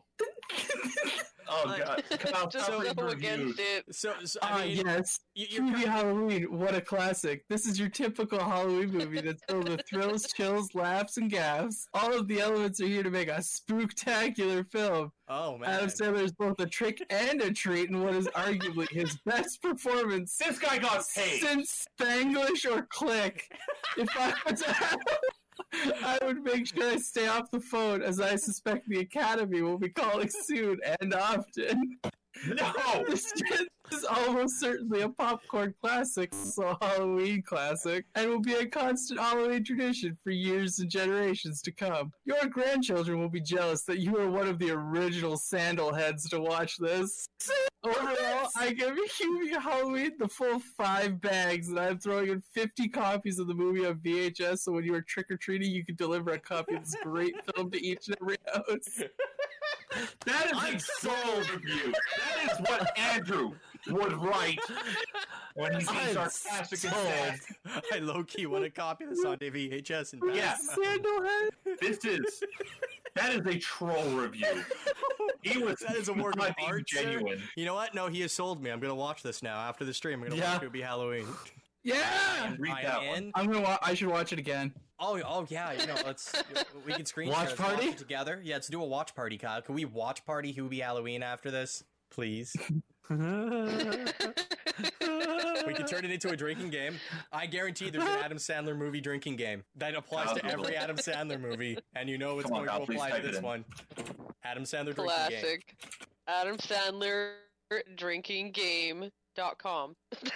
Oh Like, god. Kyle, Just stop go reading against reviews. it. So, so Ah, I mean, yes. you- you're Hubie Halloween, what a classic. This is your typical Halloween movie that's filled with thrills, chills, laughs, and gaffs. All of the elements are here to make a spooktacular film. oh man, Adam Sandler is both a trick and a treat in what is arguably his best performance This guy got paid. since Spanglish or Click. If I was to have, I would make sure I stay off the phone, as I suspect the Academy will be calling soon and often. No. This is almost certainly a popcorn classic, so Halloween classic, and will be a constant Halloween tradition for years and generations to come. Your grandchildren will be jealous that you are one of the original sandal heads to watch this. Overall, I give Hubie Halloween the full five bags, and I'm throwing in fifty copies of the movie on V H S, so when you are trick-or-treating, you can deliver a copy of this great film to each and every house. That is a soul review. That is what Andrew would write when he's being I'm sarcastic and sold. sad. I low key want to copy this on V H S and Yeah. Sandal head? This is that is a troll review. He was That is a work not of being art, sir. genuine. You know what? No, he has sold me. I'm gonna watch this now after the stream. I'm gonna Yeah. watch it be Halloween. Yeah! Read I that am one. in. I'm gonna wa- I should watch it again. Oh, oh yeah. You know, let's we can screen Watch share this, watch party? it together. Yeah, let's do a watch party, Kyle. Can we watch party Hubie Halloween after this, please? We can turn it into a drinking game. I guarantee there's an Adam Sandler movie drinking game that applies to every Adam Sandler movie, and you know it's Come on, going Kyle, to please apply to type it this in. one. Adam Sandler drinking game. Classic. Adam Sandler drinking game dot com.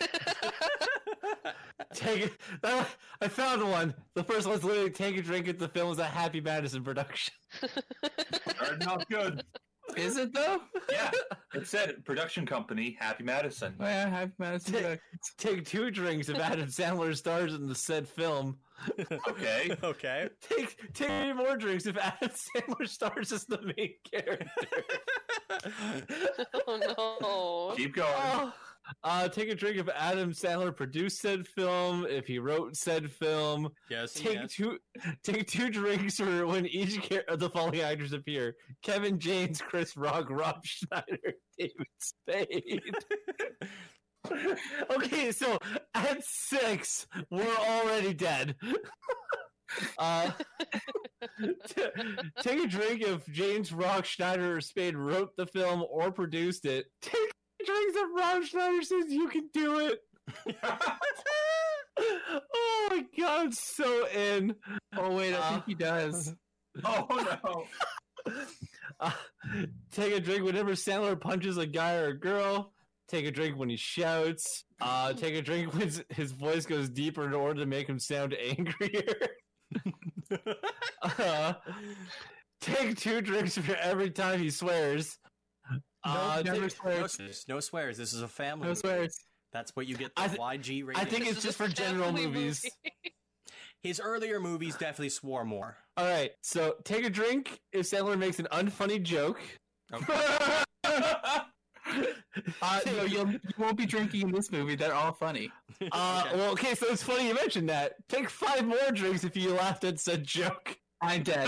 Take it. That, I found one. The first one's literally Take a Drink at the Film is a Happy Madison production. Starting off good. Is it though? Yeah. It said production company, Happy Madison. Oh, yeah, Happy Madison. Take, Productions. take two drinks if Adam Sandler stars in the said film. Okay. Okay. Take take three more drinks if Adam Sandler stars as the main character. Oh no. Keep going. Oh. Uh, take a drink if Adam Sandler produced said film, if he wrote said film. Yes. Take yes. two take two drinks for when each char- of the following actors appear. Kevin James, Chris Rock, Rob Schneider, David Spade. Okay, so at six, we're already dead. Uh, Take a drink if James Rock Schneider or Spade wrote the film or produced it. Take a drink if Rob Schneider says you can do it. Oh my god, I'm so in. Oh wait, I Uh, think he does. Oh no. Uh, take a drink whenever Sandler punches a guy or a girl. Take a drink when he shouts. Uh, take a drink when his, his voice goes deeper in order to make him sound angrier. uh, take two drinks for every time he swears. Uh, never take- swears. No, no swears. This is a family. No movie. swears. That's what you get the I th- Y G rating. I think it's just for general movies. His earlier movies definitely swore more. All right, so take a drink if Sandler makes an unfunny joke. Uh, no, you'll, you won't be drinking in this movie. They're all funny. Uh, well, okay, so it's funny you mentioned that. Take five more drinks if you laughed at said joke. I'm dead.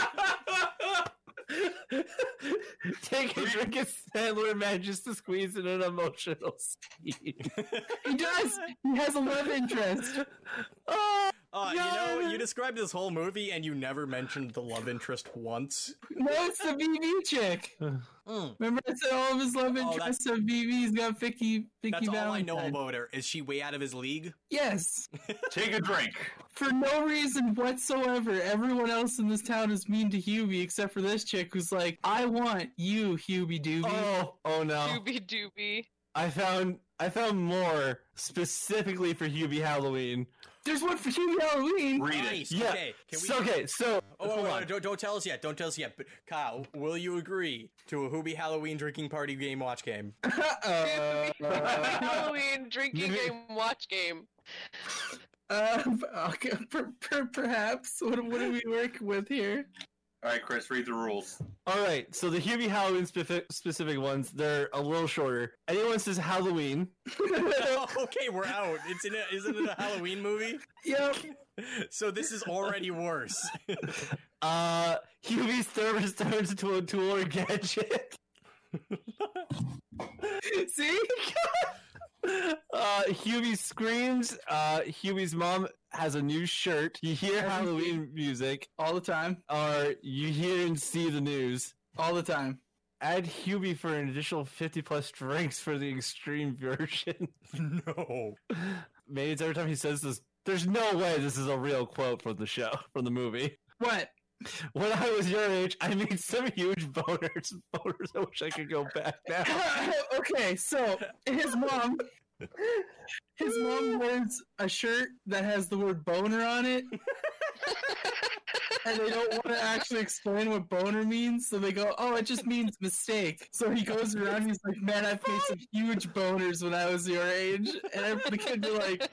Take a drink if Sandler manages to squeeze in an emotional scene. He does. He has a love interest. Oh, Uh, you know, you described this whole movie and you never mentioned the love interest once. No, it's the B B chick. Mm. Remember, I said all of his love Oh, interests are B B. He's got Vicky. Vicky That's all I know Valentine. about her. Is she way out of his league? Yes. Take a drink. For no reason whatsoever, everyone else in this town is mean to Hubie except for this chick who's like, I want you, Hubie Doobie. Oh, oh no. Doobie doobie. I found I found more specifically for Hubie Halloween. There's one for Hubie Halloween. Read it. Nice. Yeah. Okay. Can we... So, okay, so Oh, hold wait, on. wait, don't, don't tell us yet. Don't tell us yet. But Kyle, will you agree to a Hubie Halloween drinking party game watch game? Uh, Halloween drinking game watch game. uh, okay, per, per, perhaps. What, what are we working with here? All right, Chris, read the rules. All right, so the Hubie Halloween specific, specific ones, they're a little shorter. Anyone says Halloween. Oh, okay, we're out. It's in a, isn't it a Halloween movie? Yep. So this is already worse. Uh, Hubie's thermos turns into a tool or gadget. See? Uh, Hubie screams. Uh, Hubie's mom has a new shirt. You hear Every Halloween music, All the time. or you hear and see the news. All the time. Add Hubie for an additional fifty plus drinks for the extreme version. No. Maybe it's every time he says this. There's no way this is a real quote from the show, from the movie. What? When I was your age, I made some huge boners. Boners. I wish I could go back now. Okay, so his mom, his mom wears a shirt that has the word boner on it, and they don't want to actually explain what boner means, so they go, "Oh, it just means mistake." So he goes around, he's like, "Man, I've made some huge boners when I was your age," and every- the kids are like,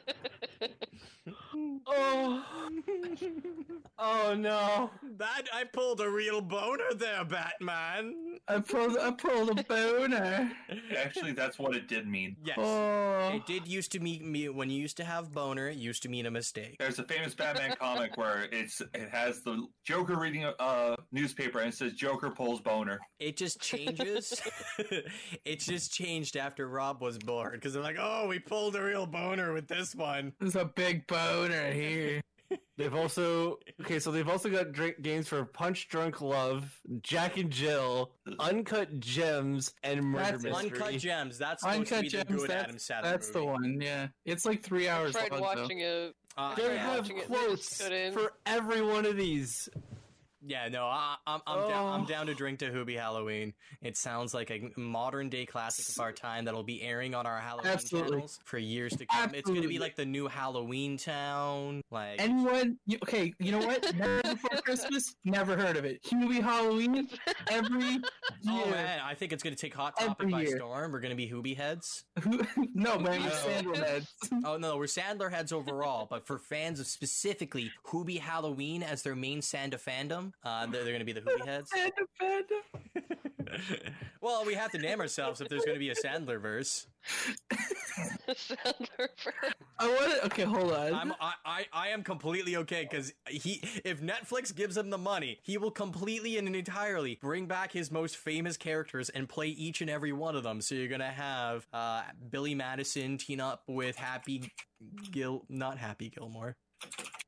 Oh, oh no! That I pulled a real boner there, Batman. "I pulled, I pulled a boner." Actually, that's what it did mean. Yes. Oh, It did used to mean me when you used to have boner. It used to mean a mistake. There's a famous Batman comic where it's it has the Joker reading a uh, newspaper and it says Joker pulls boner. It just changes. It just changed after Rob was born because they're like, "Oh, we pulled a real boner with this one." there's a big boner here. They've also okay, so they've also got drink games for Punch Drunk Love, Jack and Jill, Uncut Gems, and Murder That's Mystery. Uncut Gems. That's supposed Uncut to be the Gems. good Adam That's, Sandler that's the movie. one. Yeah, it's like three hours Tried long. watching though. it. Uh, They tried have watching it, quotes couldn't. for every one of these. Yeah, no, I, I'm I'm, down, I'm Oh. down to drink to Hubie Halloween. It sounds like a modern day classic of our time that'll be airing on our Halloween Absolutely. channels for years to come. It's going to be Absolutely. like the new Halloween Town. Like Anyone? You, okay, you know what? Never Before Christmas. Never heard of it. Hubie Halloween. Every year. Oh man, I think it's going to take Hot Topic Every by year. storm. We're going to be Hubie heads. Who- no, man, we're No. Sandal heads. Oh no, we're Sandler heads overall, but for fans of specifically Hubie Halloween as their main Sanda fandom, uh, they're, they're going to be the Hubie heads. Sandal fandom. Well, we have to name ourselves if there's going to be a Sandler verse. Sandler for- I want to. Okay, hold on. I'm, I, I, I am completely okay because he, if Netflix gives him the money, he will completely and entirely bring back his most famous characters and play each and every one of them. So you're gonna have uh, Billy Madison team up with Happy Gil, not Happy Gilmore.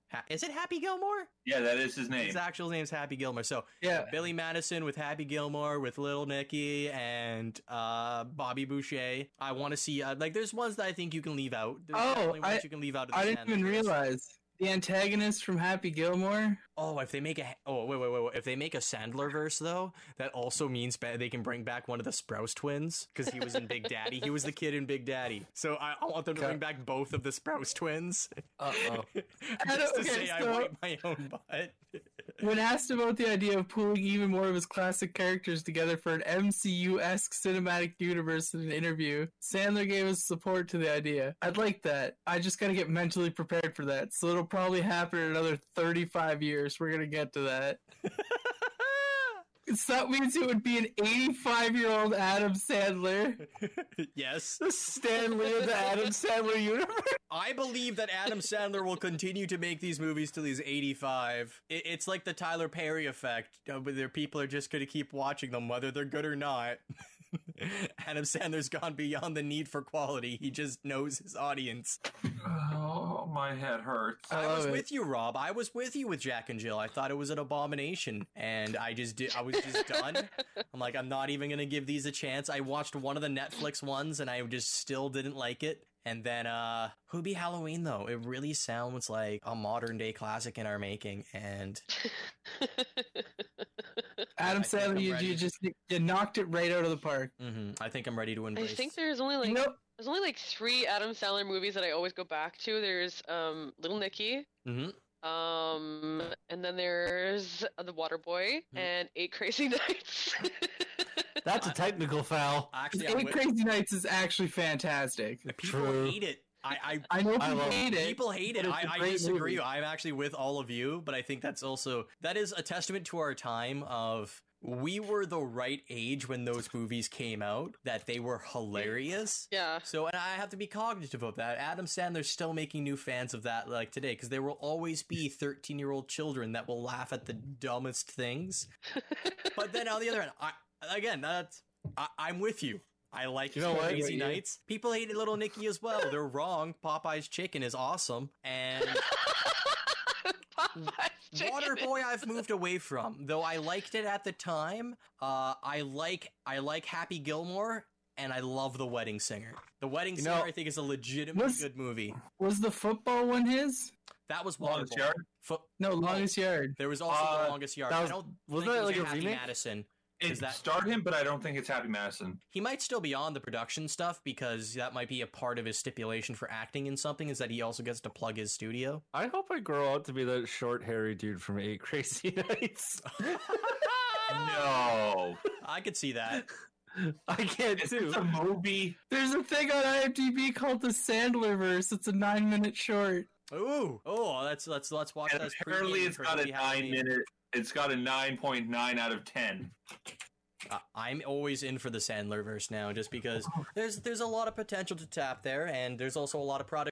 Ha- is it Happy Gilmore? Yeah, that is his name. His actual name's Happy Gilmore. So Yeah. Billy Madison with Happy Gilmore, with Little Nicky, and uh, Bobby Boucher. I want to see, uh, like, there's ones that I think you can leave out. There's Oh, definitely ones I, you can leave out of the I didn't even Sandler. realize the antagonist from Happy Gilmore. Oh, if they make a oh wait wait wait, wait. if they make a Sandler verse though, that also means ba- they can bring back one of the Sprouse twins because he was in Big Daddy. He was the kid in Big Daddy. So I, I want them to bring back both of the Sprouse twins. Uh oh. Just to Okay, say I so- wipe my own butt. When asked about the idea of pulling even more of his classic characters together for an M C U-esque cinematic universe in an interview, Sandler gave his support to the idea. I'd like that. I just gotta get mentally prepared for that, so it'll probably happen in another thirty-five years. We're gonna get to that. So that means it would be an eighty-five-year-old Adam Sandler. Yes. The Stan Lee of the Adam Sandler universe. I believe that Adam Sandler will continue to make these movies till he's eighty-five. It, it's like the Tyler Perry effect. Uh, but their people are just going to keep watching them, whether they're good or not. Adam Sandler's gone beyond the need for quality. He just knows his audience. Oh, my head hurts. I, was with you, Rob. I was with you with Jack and Jill. I thought it was an abomination, and I just did. I was just done. I'm like, I'm not even gonna give these a chance. I watched one of the Netflix ones, and I just still didn't like it. And then, uh, Hoobie Halloween, though, it really sounds like a modern day classic in our making, and Adam I think I'm Sandler, you, ready. you just you knocked it right out of the park. hmm I think I'm ready to I embrace. think there's only like Nope. there's only like three Adam Sandler movies that I always go back to. There's um Little Nicky, hmm um, and then there's uh, The Waterboy Hmm. and Eight Crazy Nights. That's a technical foul. Actually, I'm Eight with- Crazy Nights is actually fantastic. people True. hate it. I, I I know I people love- hate it. People hate it. but it's I, a I great disagree. movie. I'm actually with all of you, but I think that's also that is a testament to our time of we were the right age when those movies came out, that they were hilarious. Yeah. So, and I have to be cognitive of that. Adam Sandler's still making new fans of that like today, because there will always be thirteen-year-old children that will laugh at the dumbest things. But then on the other hand, I, again, that's I, I'm with you. I like You know what? Crazy Yeah. Nights. People hated Little Nicky as well. They're wrong. Popeye's chicken is awesome. And Popeye's Chicken. Waterboy I've moved away from. Though I liked it at the time. Uh, I like I like Happy Gilmore, and I love The Wedding Singer. The Wedding You Singer know, I think is a legitimately was- good movie. Was the football one his? That was Longest Waterboy. Yard? Fo- No, Longest Yard. there was also Uh, The Longest Yard. that was- I don't wasn't think that it was like a Happy remake? Madison. It Is that- starred him, but I don't think it's Happy Madison. He might still be on the production stuff because that might be a part of his stipulation for acting in something, is that he also gets to plug his studio. I hope I grow out to be that short, hairy dude from Eight Crazy Nights. No. I could see that. I can't Is too. this a movie? There's a thing on IMDb called the Sandlerverse. It's a nine-minute short. Ooh, oh, let's let's let's watch And that. apparently it's got a nine minute. It's got a nine point nine out of ten. Uh, I'm always in for the Sandler verse now, just because there's there's a lot of potential to tap there, and there's also a lot of product